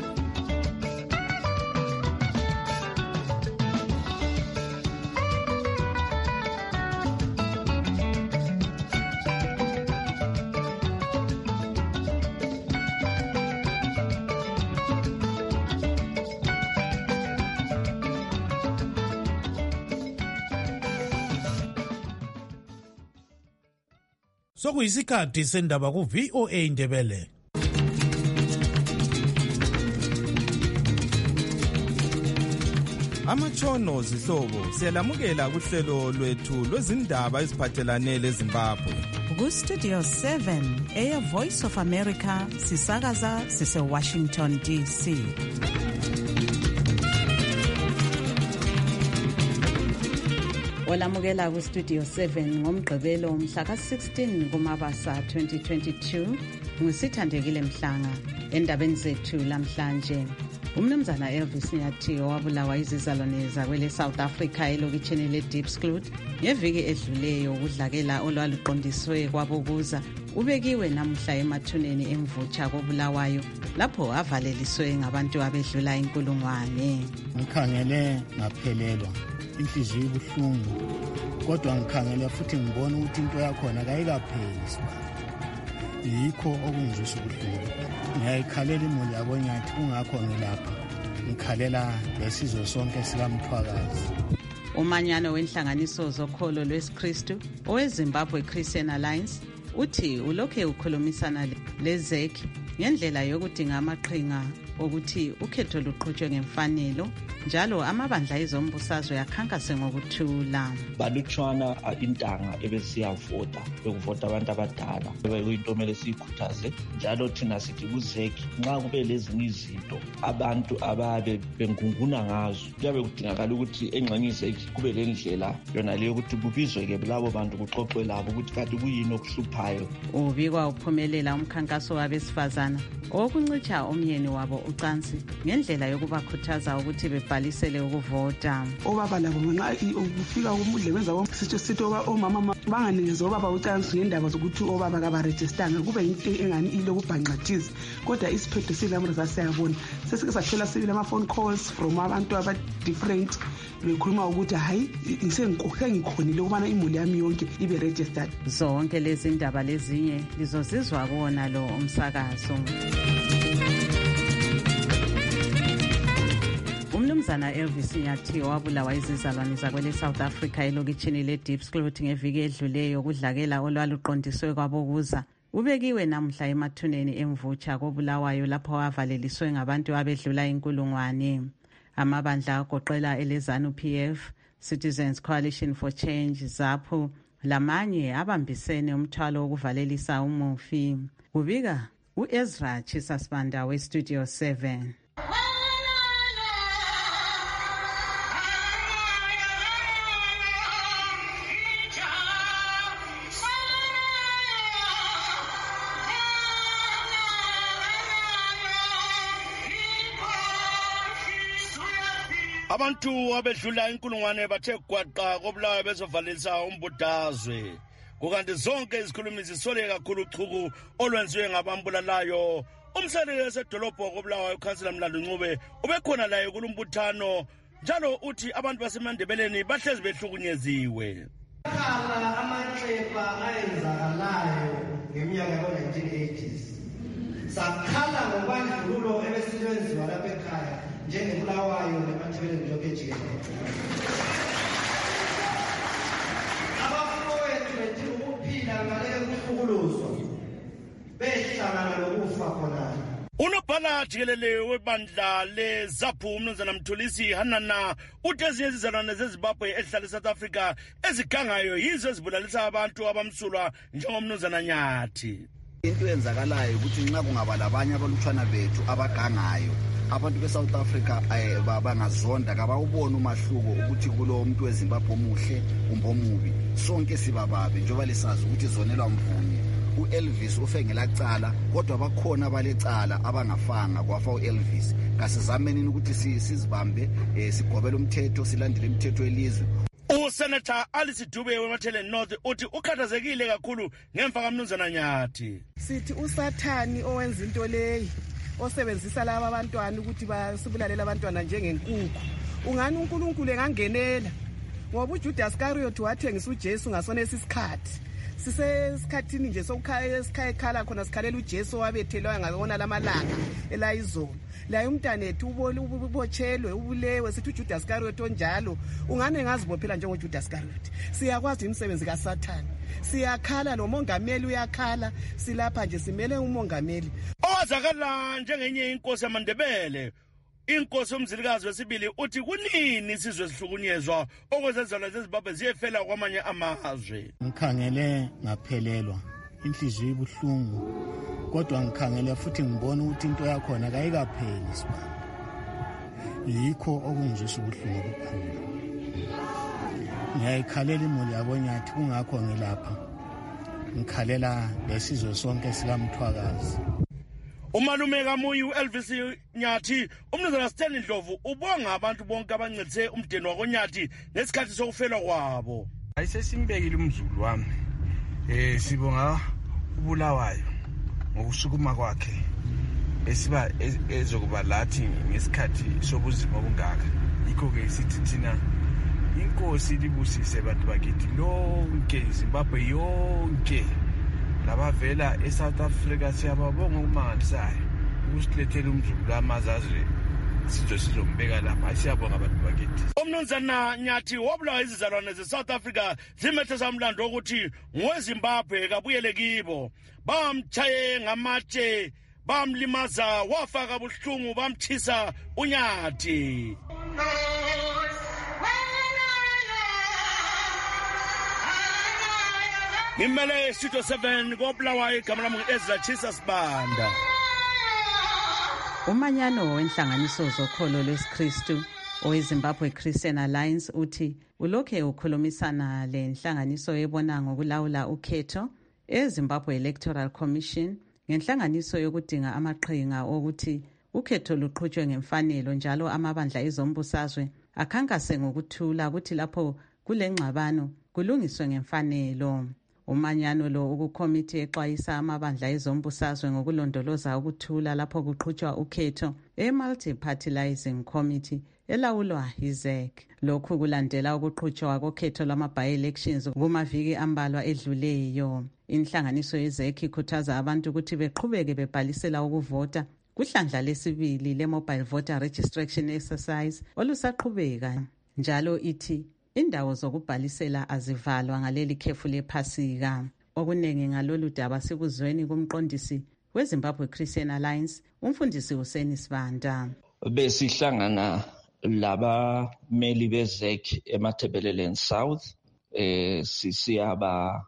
Sokuyisikhathi sendaba ku V O A Ndebele. Amatshono zihlobo siyalamukela kuhlelo lwethu lwezindaba eziphathelane leZimbabwe. Ku Studio seven, Air Voice of America, sisakaza sise Washington D C. Olamukela ku Studio seven ngomgqibelo mhla ka sixteen kuMabasa twenty twenty-two. Ngisithandekile Mhlanga endabeni zethu lamhlanje. Umnumzana Elvis Nyathi owabulawa izizalwane zakwele South Africa elokitsheni le Diepsloot ngeviki edluleyo ukudlakela olwaluqondiswe kwabokuza ubekiwe namhla emathuneni emvutsha kobulawayo lapho avaleliswe ngabantu abedlula inkulungwane. Ngikhangele ngaphelelwa, inhliziyo ibuhlungu, kodwa ngikhangele futhi ngibona ukuthi into yakhona kayikapheli. Yikho okungizwisa ubuhlungu. Ngiyayikhalela imuli yabo Nyathi, kungakho ngilapha ngikhalela lesizwe sonke sikaMthwakazi. Umanyano wenhlanganiso zokholo lwesikristu oweZimbabwe Christian Alliance uthi ulokhe ukhulumisana leZEC ngendlela yokudinga amaqhinga ukuthi ukhetho luqhutshwe ngemfanelo, njalo amabandla ezombusazwe yakhankase ngokuthula. Balutshwana intanga ebesiyavota bekuvota abantu abadala bekuyinto kumele siyikhuthaze, njalo thina sithi kuZEC nxa kube lezinye izinto abantu ababe bengunguna ngazo kuyabe kudingakala ukuthi engxenye iZEC kube lendlela yona leyo ukuthi kubizweke labo bantu kuxoxwe labo ukuthi kanti kuyini okuhluphayo. Ubikwa uphumelela umkhankaso wabesifazana okuncitsha umyeni wabo ucansi ngendlela yokubakhuthaza ukuthi bebhalisele ukuvota. Obaba labo nxa ukufika kumudle wenza sithi sithi omama banganikeza obaba ucansi ngendaba zokuthi obaba kabarejistanga kube into engani ilokubhanqathiza, kodwa isiphetho silamre sasiyabona sesike sathola sibile ama phone calls from abantu aba different bekhuluma ukuthi hayi ngisengikhonile ukubana imuli yami yonke ibe registered. Zonke lezi ndaba lezinye lizozizwa kuona lo umsakazo. Umnumzana Elvis Nyathi wabulawa izizalwane zakwele South Africa elokitshini le Diepsloot ngeviki edluleyo ukudlakela olwaluqondiswe kwabokuza ubekiwe namhla emathuneni emvutsha kobulawayo lapho avaleliswe ngabantu abedlula inkulungwane. Amabandla agoqela eleZANU P F, Citizens Coalition for Change, ZAPU lamanye abambisene umthwalo wokuvalelisa umufi. Kubika uEzra Chisasbanda we Studio seven. Abantu abedlula inkulungwane bathe gwaqa kobulawayo bezovalelisa umbudazwe. Kukanti zonke izikhulumi zisole kakhulu uchuku olwenziwe ngabambulalayo. Umhlali esedolobho kobulawayo uKhansela Mlando Ncube ubekhona laye kulumbuthano, njalo uthi abantu baseMandebeleni bahlezi behlukunyeziwe. Khala amaxepa ayenzakalayo ngeminyaka yo-nineteen eighties. Sakhala ngokwandlululo ebesilwenziwa lapha ekhaya njengebulawayo neMandebeleni lonke jikelele. Abafowethu bethi ukuphila ngale kuhlukuluzwa behlangana lokufa khona. Unobhala jikelele webandla leZAPU umnumzana Mthulisi Hanana uthi ezinye izizalwane zeZimbabwe ezihlala eSouth Africa ezikhangayo yizo ezibulalisa abantu abamsulwa njengomnumzana Nyathi. Into enzakalayo ukuthi nxa kungaba labanye abalutshwana bethu abagangayo abantu beSouth Africa bangazonda kabawubona umahluko ukuthi kulo muntu weZimbabwe omuhle kumbe omubi, sonke sibababe njengoba lesazi ukuthi zonelwa mvunye. uElvis ufengela cala kodwa bakhona balecala abangafanga kwafa uElvis. Kasizamenini ukuthi sizibambe sigobele umthetho silandele imithetho yelizwe. Usenator Alice Dube weMathele North uthi ukhathazekile kakhulu ngemva kaMnumzana Nyathi. Sithi usathani owenza into leyi osebenzisa laba abantwana ukuthi basibulalela abantwana njengenkukhu. Ungani uNkulunkulu engangenela ngoba uJudas Iscariot wathengisa uJesu ngasona isikhathi. Sisesikhathini nje sokukhaya esikhaya ekhala khona sikhalela uJesu wabethelwa ngabona lamalanga elayizolo. La umntana ethu ubotshelwe ubulewe sithi uJudas Iscariot onjalo ungane ngazibophela njengoJudas Iscariot. Siyakwazi imisebenzi kaSathane. Siyakhala nomongameli uyakhala silapha nje simele umongameli. Owazakala njengenye inkosi yaMandebele. Inkosi umzilikazi wesibili uthi kunini sizwe sihlukunyezwa okwezezalo zeZimbabwe ziyefela kwamanye amazwe. Ngikhangele ngaphelelwa inhliziyo ibuhlungu kodwa ngikhangele futhi ngibona ukuthi into yakho na kayikapheli sibaba. Yikho okungizwisa ubuhlungu obukhulu. Ngiyayikhalela imuli yabo Nyathi kungakho ngilapha. Ngikhalela lesizwe sonke sikaMthwakazi. Umalume kaMuyi uElvis Nyathi umnumzana Stanley Ndlovu ubonga abantu bonke abancedise umdeni wakoNyathi ngesikhathi sokufelwa kwabo. Ayisesimbekile umzulu wami. Eh sibonga ubulawayo ngokusukuma kwakhe esiba ezokuba lathi ngesikhathi sobuzima obungaka. Yikho ke sithi thina inkosi libusise abantu bakithi lonke Zimbabwe yonke. Labavela eSouth Africa siyababonga umangalisayo ukusithethela umzulu amazazwe sizo sizombeka lapha siyabonga abantu bakithi. Umnumzana Nyathi wabulawa izizalwane zeSouth Africa zimethe samlando ukuthi ngoZimbabwe kabuyele kibo bamchaye ngamatshe bamlimaza wafaka buhlungu bamthisa uNyathi. Imele Studio seven koBulawayo igama lami ngu-Ezra Chisa Sibanda. Umanyano wenhlanganiso zokholo lwesiKristu oweZimbabwe Christian Alliance uthi ulokhe ukhulumisana lenhlanganiso ebona ngokulawula ukhetho eZimbabwe Electoral Commission ngenhlanganiso yokudinga amaqhinga okuthi ukhetho luqhutshwe ngemfanelo njalo amabandla ezombusazwe akhankase ngokuthula ukuthi lapho kulengxabano kulungiswe ngemfanelo. Umanyano lo ukukomiti exwayisa amabandla ezombusazwe ngokulondoloza ukuthula lapho kuqhutshwa ukhetho e-Multi-Partyizing Committee elawulwa yi-Z E C. Lokhu kulandela ukuqhutshwa kokhetho lwama-by-elections kumaviki ambalwa edluleyo. Inhlanganiso ye-Z E C ikhuthaza abantu ukuthi beqhubeke bebhalisela ukuvota kuhlandla lesibili le-Mobile Voter Registration Exercise olusaqhubeka. Njalo ithi indawo zokubhalisela azivalwa ngaleli khefu lephasika. Okunengi ngalolu daba sikuzweni kumqondisi weZimbabwe Christian Alliance umfundisi Hussein Sibanda. Besihlangana labameli be-Z E C eMatabeleland South eh sisiyaba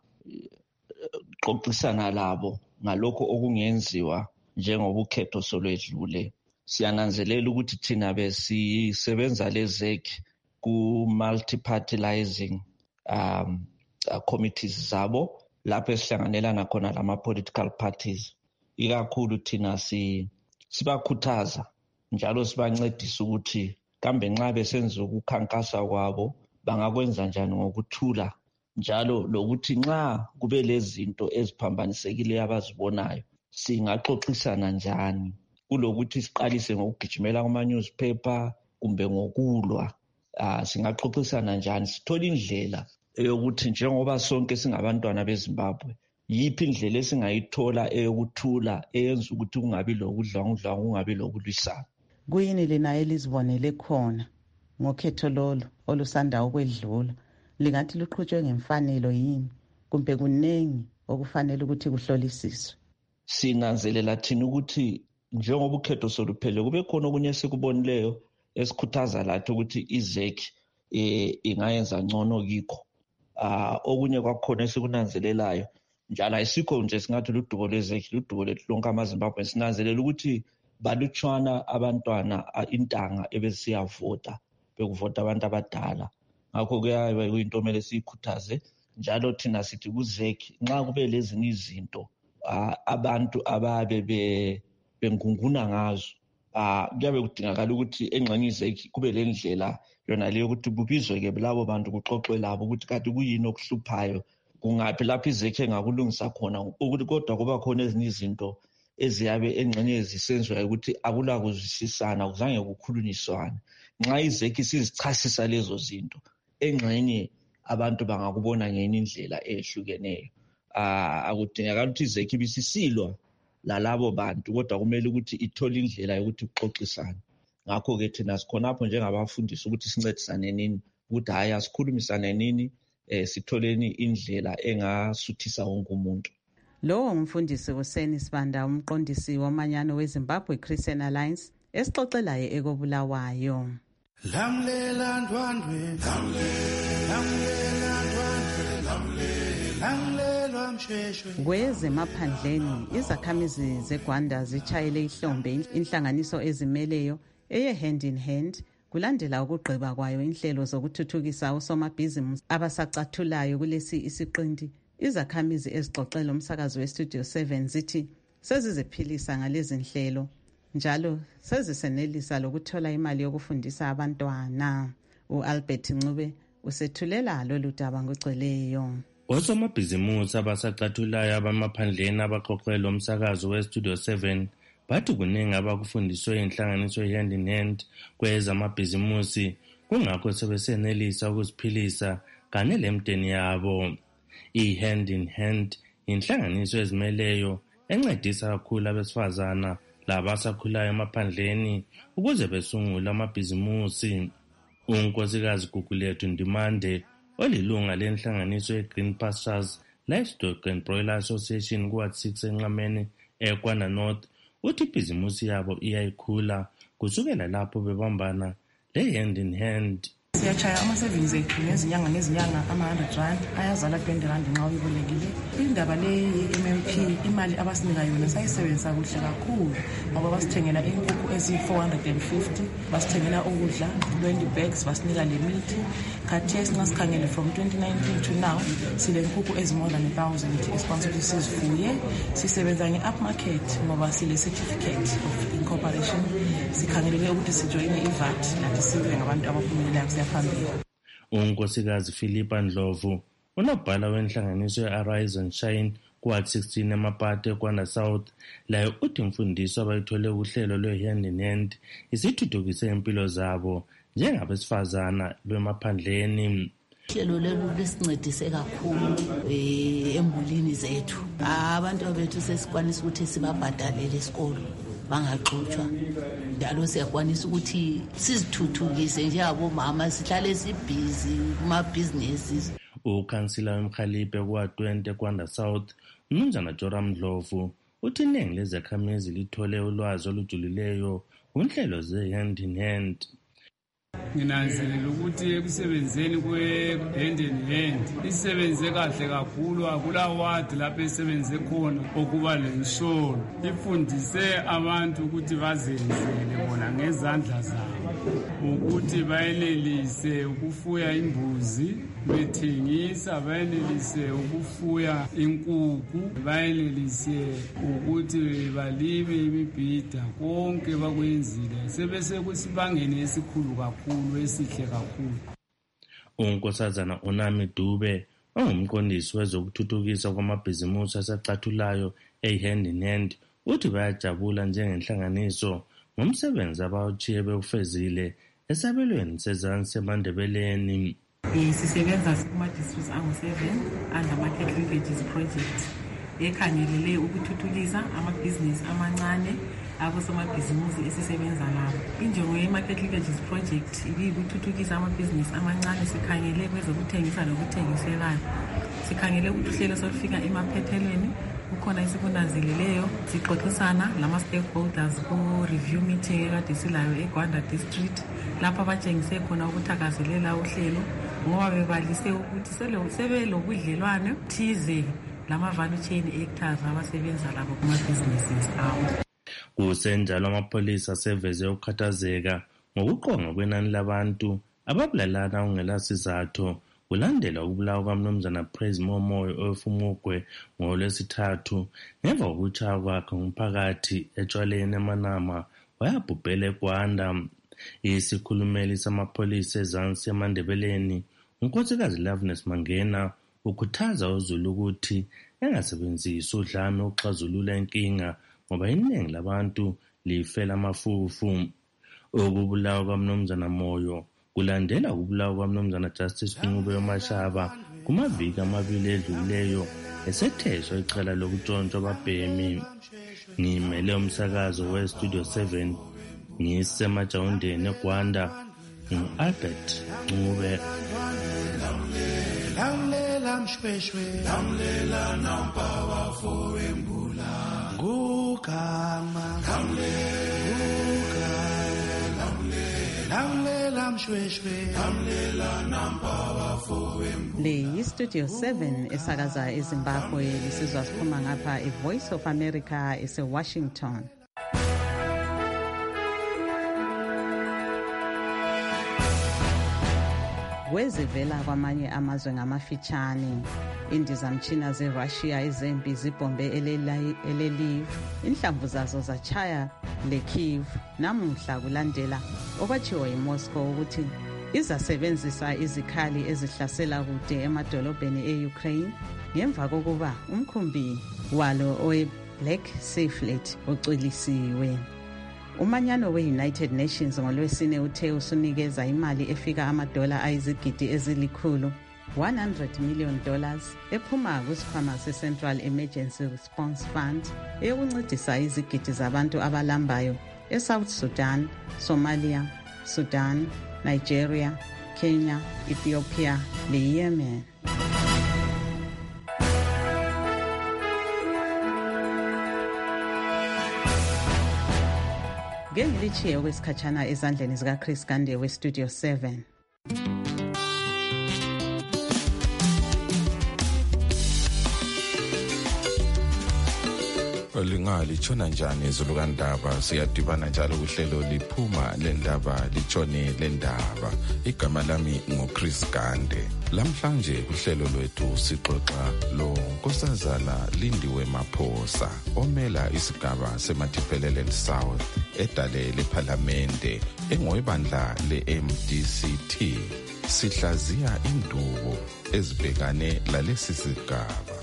xoxisana labo ngalokho okungenziwa njengoba ukhetho solwedlule. Siyananzelela ukuthi thina besisebenza le-Z E C ku-multi-partyizing um, uh, committees zabo lapho esihlanganelana khona lama-political parties. Ikakhulu thina si, sibakhuthaza njalo sibancedisa ukuthi kambe nxa besenza ukukhankasa kwabo bangakwenza njani ngokuthula njalo lokuthi nxa kube lezinto eziphambanisekile abazibonayo singaxoxisana njani kulokuthi siqalise ngokugijimela kuma-newspaper kumbe ngokulwa. Uh, singaxoxisana njani sithola indlela eyokuthi njengoba sonke singabantwana beZimbabwe yiphi indlela esingayithola eyokuthula eyenza ukuthi kungabi lokudlwangudlwa kungabi lokulwisana. Kuyini lina elizibonele khona ngokhetho lolo olusanda ukwedlula lingathi luqhutshwe ngemfanelo yini kumbe kunengi okufanele ukuthi kuhlolisiswe? Sinanzelela thina ukuthi njengoba ukhetho soluphele kube khona okunye esikubonileyo esikhuthaza lathi ukuthi i-Z E C eh ingayenza ngcono kikho. Ah okunye kwakhona esikunanzelelayo njalo ayisikho nje singathi ludubo lwe-Z E C ludubo lethu lonke amaZimbabwe sinanzelela ukuthi balutshwana abantwana intanga ebesiyavota bekuvota abantu abadala. Ngakho kuyabe kuyinto kumele siyikhuthaze njalo thina sithi ku-Z E C nxa kube lezinye izinto abantu ababe bengunguna ngazo ah kuyabe kudingakala ukuthi engxenye izeki kube le ndlela yona leyo ukuthi kubizwe-ke labo bantu kuxoxwe labo ukuthi kanti kuyini okuhluphayo, kungaphi lapho izeki engakulungisa khona, ukuthi kodwa kuba khona ezinye izinto eziyabe engxenye zisenziwayo ukuthi akulakuzwisisana, kuzange kukhulunyiswane. Nxa izeki sizichasisa lezo zinto, engxenye abantu bangakubona ngenye indlela ehlukeneyo. Ah akudingakala ukuthi izeki bisisilwa lalabo bantu, kodwa kumele ukuthi ithole indlela yokuthi kuxoxisane. Ngakho-ke thina sikhonapho njengabafundisi ukuthi sincedisane nini, ukuthi hayi asikhulumisane nini, eh sitholeni indlela engasuthisa wonke umuntu. Lowo ngumfundisi Hussein Sibanda, umqondisi womanyano weZimbabwe Christian Alliance, esixoxelayo ekobulawayo. Lamlela ndwandwe, lamlela ndwandwe, lamlela msheshwe. Kwezemaphandleni izakhamizi zeGwanda zitshayele ihlombe inhlanganiso ezimeleyo eye hand in hand kulandela ukugqiba kwayo inhlelo zokuthuthukisa osomabhizimusi abasacathulayo kulesi isiqinti. Izakhamizi ezixoxela umsakazo weStudio seven zithi seziziphilisa ngalezi nhlelo njalo sezisenelisa lokuthola imali yokufundisa abantwana. U-Albert Ncube usethulela lolu daba ngogcweleyo. Osomabhizimusi abasacathulayo abamaphandleni abaxoxela umsakazo weStudio seven bathi kuningi abakufundiswe inhlanganiso hand in hand kwezamabhizimusi, kungakho sebesenelisa ukuziphilisa kanye lemndeni yabo. I-hand in hand inhlanganiso ezimeleyo encedisa kakhulu abesifazana labasakhulayo emaphandleni ukuze besungule amabhizimusi. Unkosikazi Gugulethu Ndimande olilunga lenhlanganiso ye-Green Pastures Livestock and Broiler Association kuward six enqameni eGwanda North uthi ibhizimusi yabo iyayikhula kusukela lapho bebambana le-hand in hand. Siyachaya ama-savings ethu ngezinyanga ngezinyanga ama-hundred rand ayazala twenty rand nxa uyibolekile. Indaba le ye-M M P imali abasinika yona sayisebenzisa kuhle kakhulu ngoba basithengela inkukhu eziyi-four hundred and fifty, basithengela ukudla twenty bags, basinika le mithi. Khathesi nxa sikhangele from twenty nineteen to now sile nkukhu ezi-more than a thousand esikwanisa ukuthi sizifuye. Sisebenza nge-up market ngoba sile certificate of incorporation. Sikhangelele ukuthi sijoyine i-V A T nathi sibe ngabantu abaphumelelayo. Unkosikazi Philippa Ndlovu unobhala wenhlanganiso ye-Arise and Shine kuward sixteen emapate eGwanda South layo uthi imfundiso abayithole uhlelo lwe-hand in hand isithuthukise impilo zabo njengabesifazana lwemaphandleni. Uhlelo lolu lisincedise kakhulu embulini zethu. Abantu bethu sesikwanisa ukuthi sibabhadalele esikolo bangaxutshwa, njalo siyakwanisa ukuthi sizithuthukise njengabomama sihlale sibhizi kuma-businesses. Ukhansila wemkhaliphe kuwa-twenty eGwanda South uMnumzana Joram Ndlovu uthi iningi lezakhamizi lithole ulwazi olujulileyo kunhlelo ze-hand in hand. Nginanzelela ukuthi ekusebenzeni kwe-hand in hand isebenze kahle kakhulu, akula wadi lapho esebenze khona okuba lensolo. Ifundise abantu ukuthi bazenzele bona ngezandla zabo, ukuthi bayenelise ukufuya imbuzi bethengisa, bayenelise ukufuya inkukhu, bayenelise ukuthi balime imibhida, konke bakwenzile sebese kusibangeni esikhulu kakhulu esihle kakhulu. Unkosazana Onami Dube ongumqondisi wezokuthuthukisa kwamabhizimusi asacathulayo e-hand in hand uthi bayajabula njengenhlanganiso ngomsebenzi abawuchiye bewufezile esabelweni sezansi eMandebeleni. Sisebenza kuma-districts angu-seven under market linkages project ekhangelele ukuthuthukisa amabhizinisi amancane abosomabhizimusi esisebenza nabo. Injongo ye-market linkages project ibiyikuthuthukisa amabhizinisi amancane. Sikhangele kwezokuthengisa nokuthengiselana, sikhangele ukuthi uhlelo solufika emaphethelweni. Kukhona esikunanzeleleyo, sixoxisana lama-stakeholders ku-review meeting ekade silayo eGwanda district lapho abatshengise khona ukuthakazelela uhlelo ngoba bebalise ukuthi sebelobudlelwane thize lama-value chain actors abasebenza labo kuma-businesses abo. Kusenjalo amapholisa aseveze ukukhathazeka ngokuqonga kwenani labantu ababulalana okungelasizathu kulandela ukubulawa kwaMnumzana Praise Momoyo ofumugwe ngolwesithathu ngemva kokutshaya kwakhe ngumphakathi etshwaleni eManama wayabhubhela eGwanda. Isikhulumeli samapholisa ezansi eMandebeleni, uNkosikazi Loveness Mangena, ukhuthaza uZulu ukuthi engasebenzisi udlame ukuxazulula inkinga ngoba iningi labantu lifela amafufu. Ukubulawa kwaMnumzana Moyo kulandela ukubulawa kwaMnumzana Justice Ncube Mashaba kumaviki amabili edlulileyo esetheshwa icala lokutshontshwa ababhemi. Ngimele umsakazo we-Studio seven ngisemajawundeni eGwanda, ngu-Albert Ncube. Lamlela mshweshwe lamlela nampawa foembula ngugama lamlela mshweshwe lamlela nampawa foembula. Le yi-Studio seven esakaza eZimbabwe, lisizwa siphuma ngapha i-Voice of America ese-Washington. Kwezivela kwamanye amazwe ngamafitshane, indizamtshina ze-Russia ezempi zibhombe ele-Lviv, inhlamvu zazo zachaya le-Kyiv. Namuhla kulandela okwatshiwo yi-Moscow ukuthi izasebenzisa izikhali ezihlasela kude emadolobheni e-Ukraine ngemva kokuba umkhumbi walo owe-Black Sea Fleet ucwilisiwe. Umanyano we-United Nations ngolwesine uthe usunikeza imali efika amadola ayizigidi ezilikhulu one hundred million dollars ephuma kusikhwama se-Central Emergency Response Fund eyokuncedisa izigidi zabantu abalambayo eSouth Sudan, Somalia, Sudan, Nigeria, Kenya, Ethiopia le-Yemen. Ngelichiye okwesikhatshana ezandleni zikaChris Gande we-Studio seven. Lingali tshona njani izulu kandaba, siyadibana njalo kuhlelo liphuma lendaba litshone lendaba. Igama lami nguChris Gande. Lamhlanje kuhlelo lwethu sixoxa lo Nkosazana Lindiwe Maphosa omela isigaba seMathiphelele South edale leParlamente engoyibandla le-M D C T. Sihlaziya indubo ezibhekane lalesi sigaba.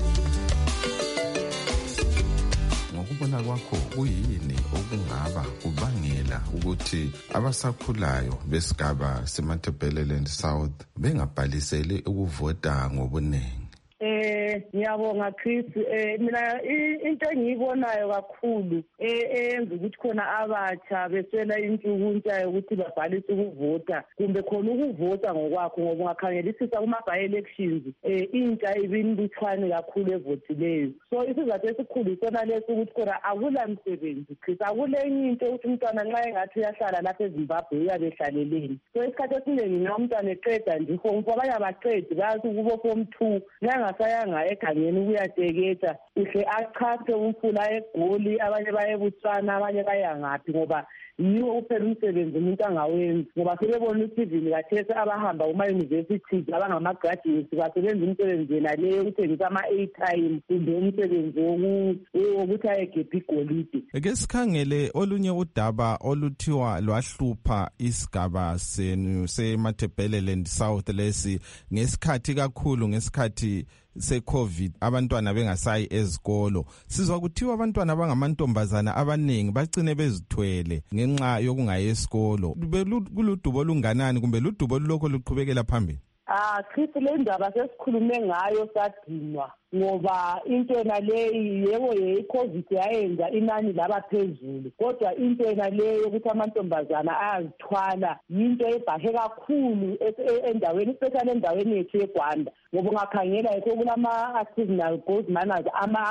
Ngokubona kwakho kuyini okungaba kubangela ukuthi abasakhulayo besigaba seMathiphelele South bengabhaliseli ukuvota ngobuningi? Eh ngiyabonga Chris, eh mina into engiyibonayo kakhulu eyenza ukuthi khona abatsha beswela intshukuntsha ukuthi babhalise ukuvota kumbe khona ukuvota ngokwakho, ngoba ungakhangelisisa kuma-by-elections eh intsha ibinlutshwane kakhulu evotileyo. So isizathu esikhulu isona lesi ukuthi khona akula msebenzi Chris, akulenye into ukuthi umntwana nxa engathi uyahlala lapha eZimbabwe uyabe ehlaleleni. So isikhathi esiningi nxa umntwana eqeda nje form four abanye abaqedi bayathi kubo form two sayanga egangeni kuyateketa uhle achaphe umfula eGoli, abanye baye eBotswana, abanye baya ngaphi, ngoba yiwo kuphela umsebenzi umuntu angawenzi, ngoba sebebona ukuthi even kathesi abahamba kuma-universities abangama-graduates basebenza umsebenzi yena leyo ukuthengisa ama-airtime kumbe umsebenzi wokuthi ayegebha igolide. Ake sikhangele olunye udaba oluthiwa lwahlupha isigaba senu seMathiphelele South lesi ngesikhathi kakhulu ngesikhathi se-COVID, abantwana bengasayi ezikolo. Sizwa kuthiwa abantwana abangamantombazana abaningi bagcine bezithwele ngenxa yokungayi esikolo. Kuludubo olunganani kumbe ludubo olulokho luqhubekela phambili? Ah, Chris, le ndaba sesikhulume ngayo sadinwa ngoba into yena leyi yebo ye-COVID yayenza inani laba phezulu, kodwa into yena leyo ukuthi amantombazana ayazithwala yinto ebhahe kakhulu endaweni, especially endaweni yethu eGwanda, ngoba ungakhangela yikho kulama-artisanal gold miners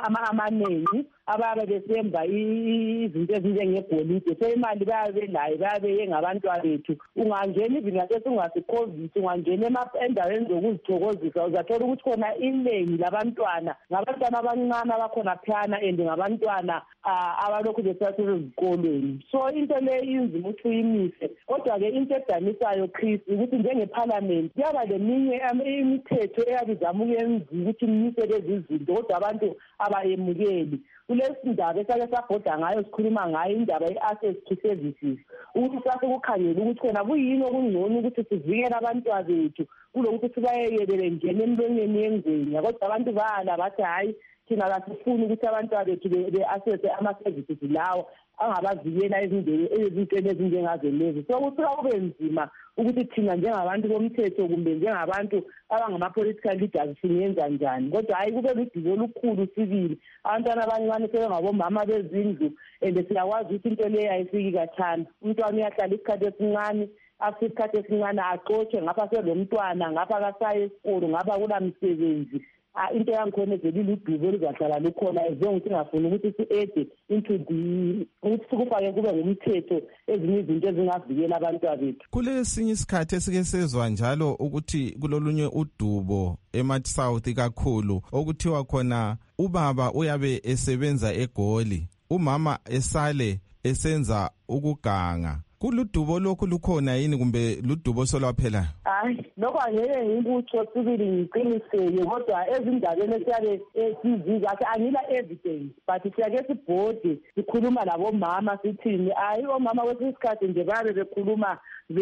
amanengi ababe besemba izinto ezinjengegolide. So imali bayabe belayo, bayabe bengabantwana bethu. Ungangena even ngasethi ungasi-COVID, ungangena endaweni zokuzithokozisa uzathola ukuthi khona iningi labantwana ngabantwana abancane abakhona phana and ngabantwana abalokhu besasezikolweni. So into le inzima ukuthi uyimise, kodwa-ke into edanisayo Chris ukuthi njengeParliament kuyaba leminye imithetho eyabe izama ukuyenziwa ukuthi imise lezi zinto, kodwa abantu abayemukeli. kulesindaba esake sabhoda ngayo sikhuluma ngayo indaba ye-access to services ukuthi sase kukhangela ukuthi khona kuyini okungcono ukuthi sivikele abantwana bethu kulokuthi sibayekele ngene emlonyeni yengwenya kodwa abantu bala bathi hayi thina kasifuni ukuthi abantwana bethu be-access ama-services lawo angabavikela ezintweni ezinjengazo lezi. So kusuka kube nzima ukuthi thina njengabantu bomthetho kumbe njengabantu abangama-political leaders singenza njani, kodwa hayi kube ludivo olukhulu sibili. Abantwana abancane sebengabomama bezindlu and siyakwazi ukuthi into leyo ayifiki kathana. Umntwana uyahlala isikhathi esincane, after isikhathi esincane axotshwe ngapha selo mntwana, ngapha kasaye esikolo, ngapha kula msebenzi. Into yangikhona vele ludubo oluzahlala lukhona ezengokuthi ngafuni ukuthi si-ede into the ukuthi sikufake kube ngumthetho ezinye izinto ezingavikela abantwana bethu. Kulesinye isikhathi esike sezwa njalo ukuthi kulolunye udubo eMathi South kakhulu okuthiwa khona ubaba uyabe esebenza eGoli, umama esale esenza ukuganga. Kuludubo lokhu lukhona yini kumbe ludubo solwaphela? Hayi, lokho angeke ngikutsho sibili ngiqiniseke, kodwa ezindabeni esiyabe sizizwa angila evidence, but siyake sibhode sikhuluma labomama sithini, hayi omama kwesinye isikhathi nje babe bekhuluma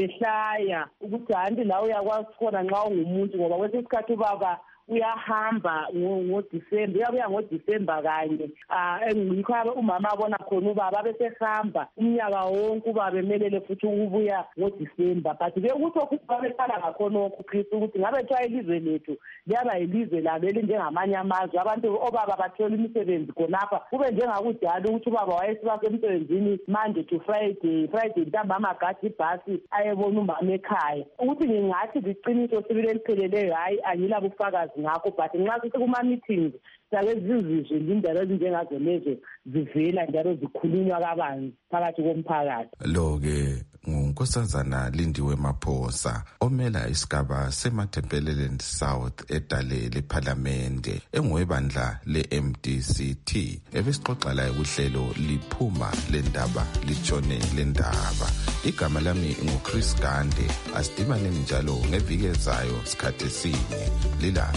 behlaya ukuthi hanti la uyakwazi khona nxa ungumuntu, ngoba kwesinye isikhathi ubaba uyahamba ngoDisemba, uyabuya ngoDisemba kanye. Engikho umama abona khona ubaba besehamba umnyaka wonke ubaba emelele futhi ukubuya ngoDisemba. But ke ukuthi okubabe qala ngakhona okukhisa ukuthi ngabe tshaya ilizwe lethu liyaba ilizwe lalo elinjengamanye amazwe, abantu obaba bathola imisebenzi khonapha kube njengakudala ukuthi ubaba wayesiba semsebenzini Monday to Friday, Friday ntambama agadi ibhasi ayebona umama ekhaya. Ukuthi ngingathi liqiniso sibile lipheleleyo hayi angila bufakazi ngakho, but nxa kusekuma-meetings sake zizizwe indaba ezinjengazo lezo zivela njalo zikhulunywa kabanzi phakathi komphakathi. Lo-ke ngunkosazana Lindiwe Maphosa omela isigaba seMatabeleland South edale lephalamende engwebandla le-M D C T. Ebesixoxa laye kuhlelo liphuma lendaba litshone lendaba. Igama lami nguChris Gande. Asidibaneni njalo ngeviki ezayo sikhathi sinye. Lila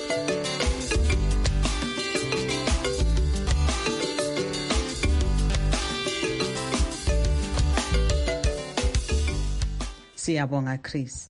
Siyabonga Chris.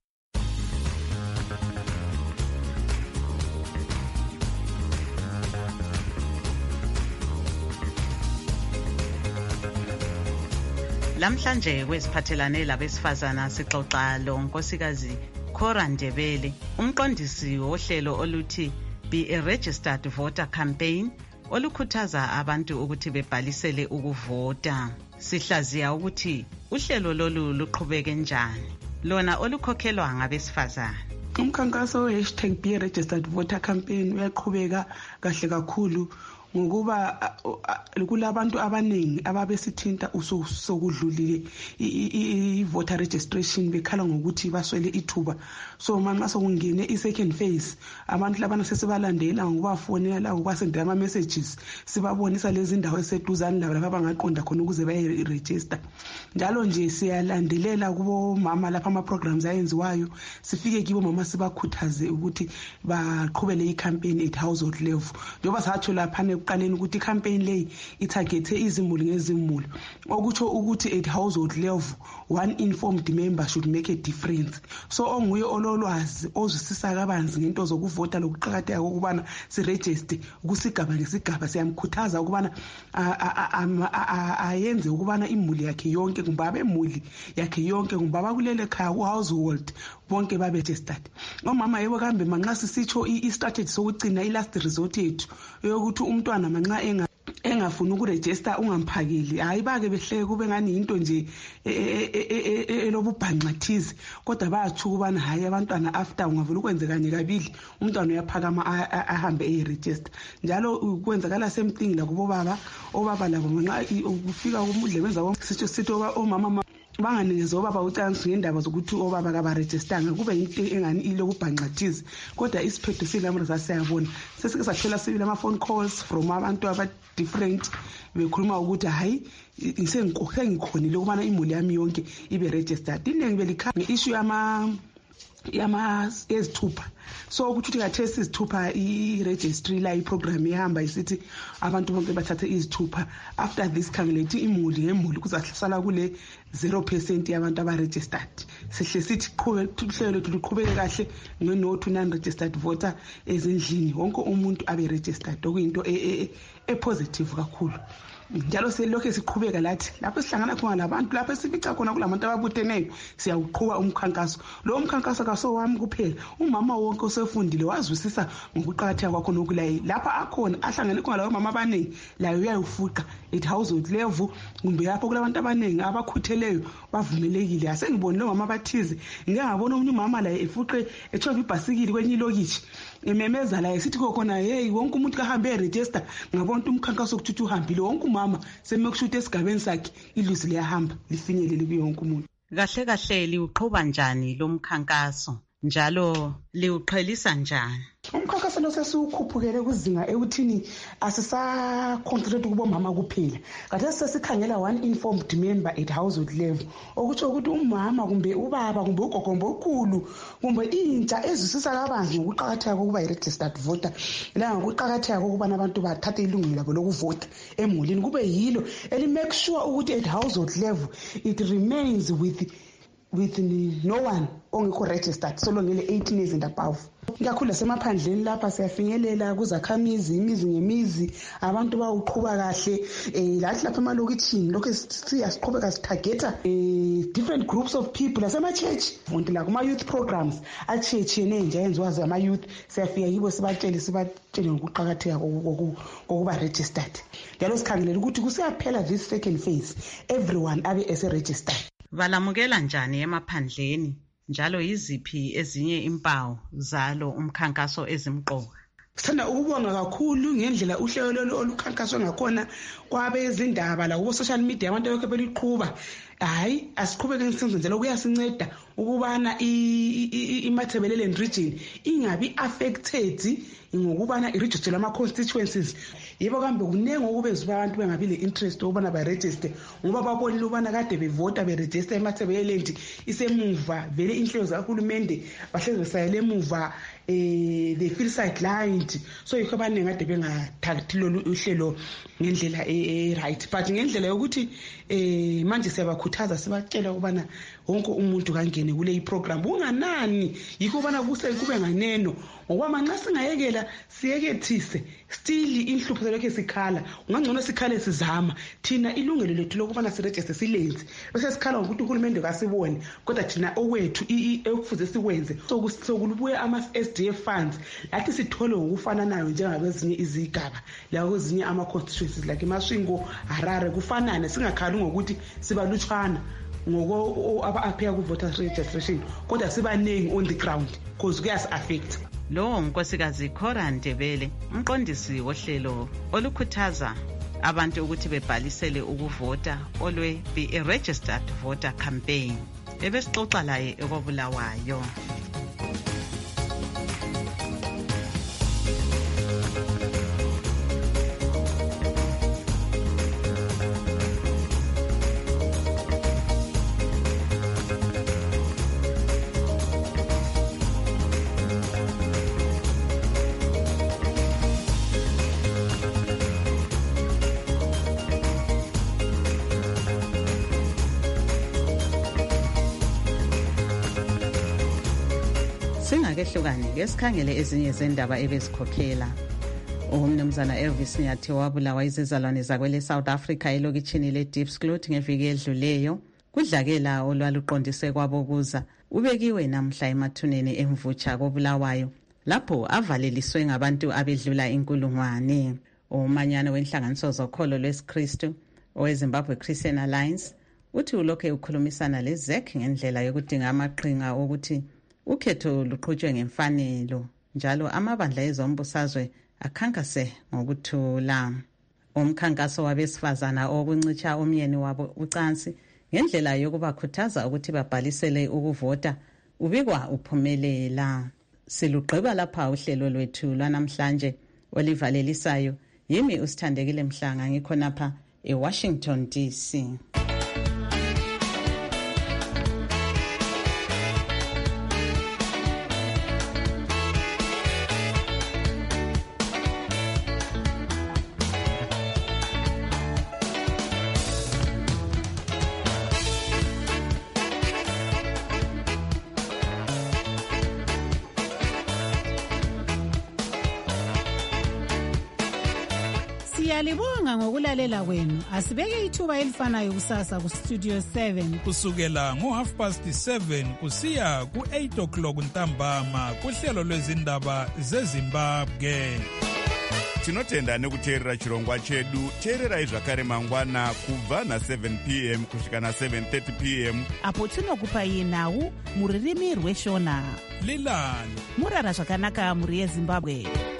Lamhlanje kwesiphathelane labesifazana sixoxa lo nkosikazi Cora Ndebele, umqondisi wohlelo oluthi Be a Registered Voter Campaign olukhuthaza abantu ukuthi bebhalisele ukuvota. Sihlaziya ukuthi uhlelo lolu luqhubeke njani, lona olukhokhelwa ngabesifazana. Umkhankaso we hashtag Be a Registered Voter Campaign uyaqhubeka kahle kakhulu ngokuba kulabantu abaningi ababesithinta usokudlulile i-voter registration bekhala ngokuthi baswele ithuba. So manxa sokungene i-second phase abantu labana sesibalandela ngokubafonela la ngokwasendela ama-messages sibabonisa lezi ndawo eseduzane labo lapha bangaqonda khona ukuze baye-register. Njalo nje siyalandelela kubo mama lapha ama-programs ayenziwayo, sifike kibo mama sibakhuthaze ukuthi baqhubele i-campaign at household level. Njengoba satsho laphana ekuqaleni ukuthi i-campaign leyi ithagethe izimuli ngezimuli, okutsho ukuthi at household level one informed member should make a difference. So onguye ololwazi ozwisisa kabanzi ngento zokuvota lokuqhakatheka kokubana siregister kusigaba ngesigaba, siyamkhuthaza ukubana ayenze ukubana imuli yakhe yonke kumbe abemuli yakhe yonke kumbe abakulele khaya ku-household bonke babe-registered. Omama yebo kambe manxa sisitsho i-strategy sokucina i-last resort yethu yokuthi umntwana manxa enga engafuni ukurejista ungamphakeli, hayi bake behleke kube ngani into nje elobubhanxathize, kodwa bayatsho ukubana hayi abantwana after ungavula ukwenze kanye kabili umntwana uyaphakama ahambe eyiregister. Njalo kwenzakala same thing la kubo baba, obaba labo manxa ufika kumudlebe zabo sitsho sithi omama banganikezwa obaba uchance ngendaba zokuthi obaba kabarejistanga kube into engani ilokubhanxathize, kodwa isiphetho silamro sasiyabona. Sesike sathola sibile ama-phone calls from abantu aba-different bekhuluma ukuthi hayi sengikhonile ukubana imuli yami yonke ibe registered. Iningi belikhala nge-issue yama yama ezithupha so ukuthi kathesi izithupha i-registry la iprogram ihamba isithi abantu bonke bathathe izithupha after this khangeleti imuli ngemuli kuzahlala kule zero percent yabantu abaregistered sihle sithi qhubeke uhlelo luqhubeke kahle ngenothi non registered voter ezindlini wonke umuntu abe registered okuyinto e positive kakhulu njalo selokho siqhubeka lathi lapho sihlangana khona labantu lapho sifica khona kulabantu ababutheneyo siyawuqhuba umkhankaso lo umkhankaso kaso wami kuphela umama wonke osefundile wazwisisa ngokuqhatheka kwakho nokulayi lapha akhona ahlangene khona lawo mama abaningi layo uyayufuqa at household level kumbe lapho kulabantu abaningi abakhutheleyo bavumelekile asengiboni lo mama bathize ngeke ngabona umuntu umama la efuqe ethova ibhasikili kwenye ilokishi ememeza la esithi khona hey wonke umuntu kahambe eregister ngabona umkhankaso ukuthi uhambile wonke umama semekushuthi esigabeni sakhe ilusi liyahamba lifinyelele kuyo wonke umuntu. Kahle kahle liuqhuba njani lo mkhankaso njalo liuqhelisa njani? Umkhankaso lo sesiukhuphukele kuzinga ekuthini asisa concentrate kubo mama kuphela kade sesikhangela one informed member at household level okuthi ukuthi umama kumbe ubaba kumbe ugogombo okhulu kumbe intsha ezwisisa kabanzi ngokuqhakatheka kokuba i-registered voter la ngokuqhakatheka kokuba abantu bathathe ilungelo labo lokuvota emulini kube yilo eli make sure ukuthi at household level it remains with with no one ongekho registered so long ele eighteen years and above. Kakhulu lasemaphandleni lapha siyafinyelela kuzakhamizi imizi ngemizi abantu bawuqhuba kahle eh lathi lapha emalokishini lokho siyasiqhubeka sitargeta eh different groups of people lasema church fundela kuma youth programs achechene nje yenziwa ama youth siyafika yibo sibatshele sibatshele ngokuqhakatheka kokuba registered njalo sikhangelela ukuthi kusiyaphela this second phase everyone abe ese registered. Balamukela njani emaphandleni njalo yiziphi ezinye impawu zalo umkhankaso ezimqoka? Sithanda ukubonga kakhulu ngendlela uhlelo olukhankaswa ngakhona kwabezindaba la ku social media abantu bonke beliqhubha hayi asiqhubeke ngisenzela kuyasinceda ukubana iMatabeleland region ingabi affected ngokubana iregister lama constituencies yebo kambe kunenge okubezwa abantu bengabi le interest ukubana ba register ngoba babonile ubana kade bevota be register eMatabeleland isemuva vele inhlelo zakahulumende bahleze sayele emuva eh they feel sidelined so yikho abaningi kade bengathathi lolu uhlelo ngendlela e right but ngendlela yokuthi eh manje siyabakhuthaza sibatshela ukubana wonke umuntu kangene kule program unganani yikho bana kuse kube nganeno ngoba manxa singayekela siyekethise still inhlupho lokho sikhala ungangcono sikhale sizama thina ilungelo lethu lokubana siregister silenze bese sikhala ukuthi uhulumende kasibone kodwa thina owethu ekufuze sikwenze sokulubuye ama S D F funds lathi sithole ukufananayo njengabezinye izigaba la kwezinye ama constituencies like eMasvingo Harare kufanana singakhali ngokuthi sibalutshwana ngoko aba-appear ku-voters registration kodwa sibaningi on the ground because kuyasi affect. Lo unkosikazi Cora Ndebele umqondisi wohlelo olukhuthaza abantu ukuthi bebhalisele ukuvota olwe Be a Registered Voter Campaign ebesixoxa laye ekobulawayo. Singakehlukani ngesikhangele ezinye zendaba ebezikhokhela. Umnumzana Elvis Nyathi wabulawa izizalwane zakwele South Africa elokitshini le Diepsloot ngeviki edluleyo. Kudlakela olwaluqondise kwabokuza ubekiwe namhla emathuneni emvutsha kobulawayo lapho avaleliswe ngabantu abedlula inkulungwane. Umanyano wenhlanganiso zokholo lwesikristu oweZimbabwe Christian Alliance uthi ulokhe ukhulumisana leZ E C ngendlela yokudinga amaqhinga ukuthi ukhetho luqhutshwe ngemfanelo njalo amabandla ezombusazwe akhankase ngokuthula. Umkhankaso wabesifazana okuncitsha umyeni wabo ucansi ngendlela yokubakhuthaza ukuthi babhalisele ukuvota ubikwa uphumelela. Silugqiba lapha uhlelo lwethu lwanamhlanje olivalelisayo. Yimi uSithandekile Mhlanga ngikhonapha eWashington D C. Siyalibonga ngokulalela kwenu. Asibeke ithuba elifanayo kusasa ku Studio seven. Kusukela ngo half past seven kusiya ku eight o'clock ntambama kuhlelo lwezindaba zeZimbabwe. Tinotenda nekuteerera chirongwa chedu. Teererai zvakare mangwana kubva na seven p m kusvika na seven thirty p m apo tinokupai nhau muririmi rweshona. Lilani murara zvakanaka muri yeZimbabwe.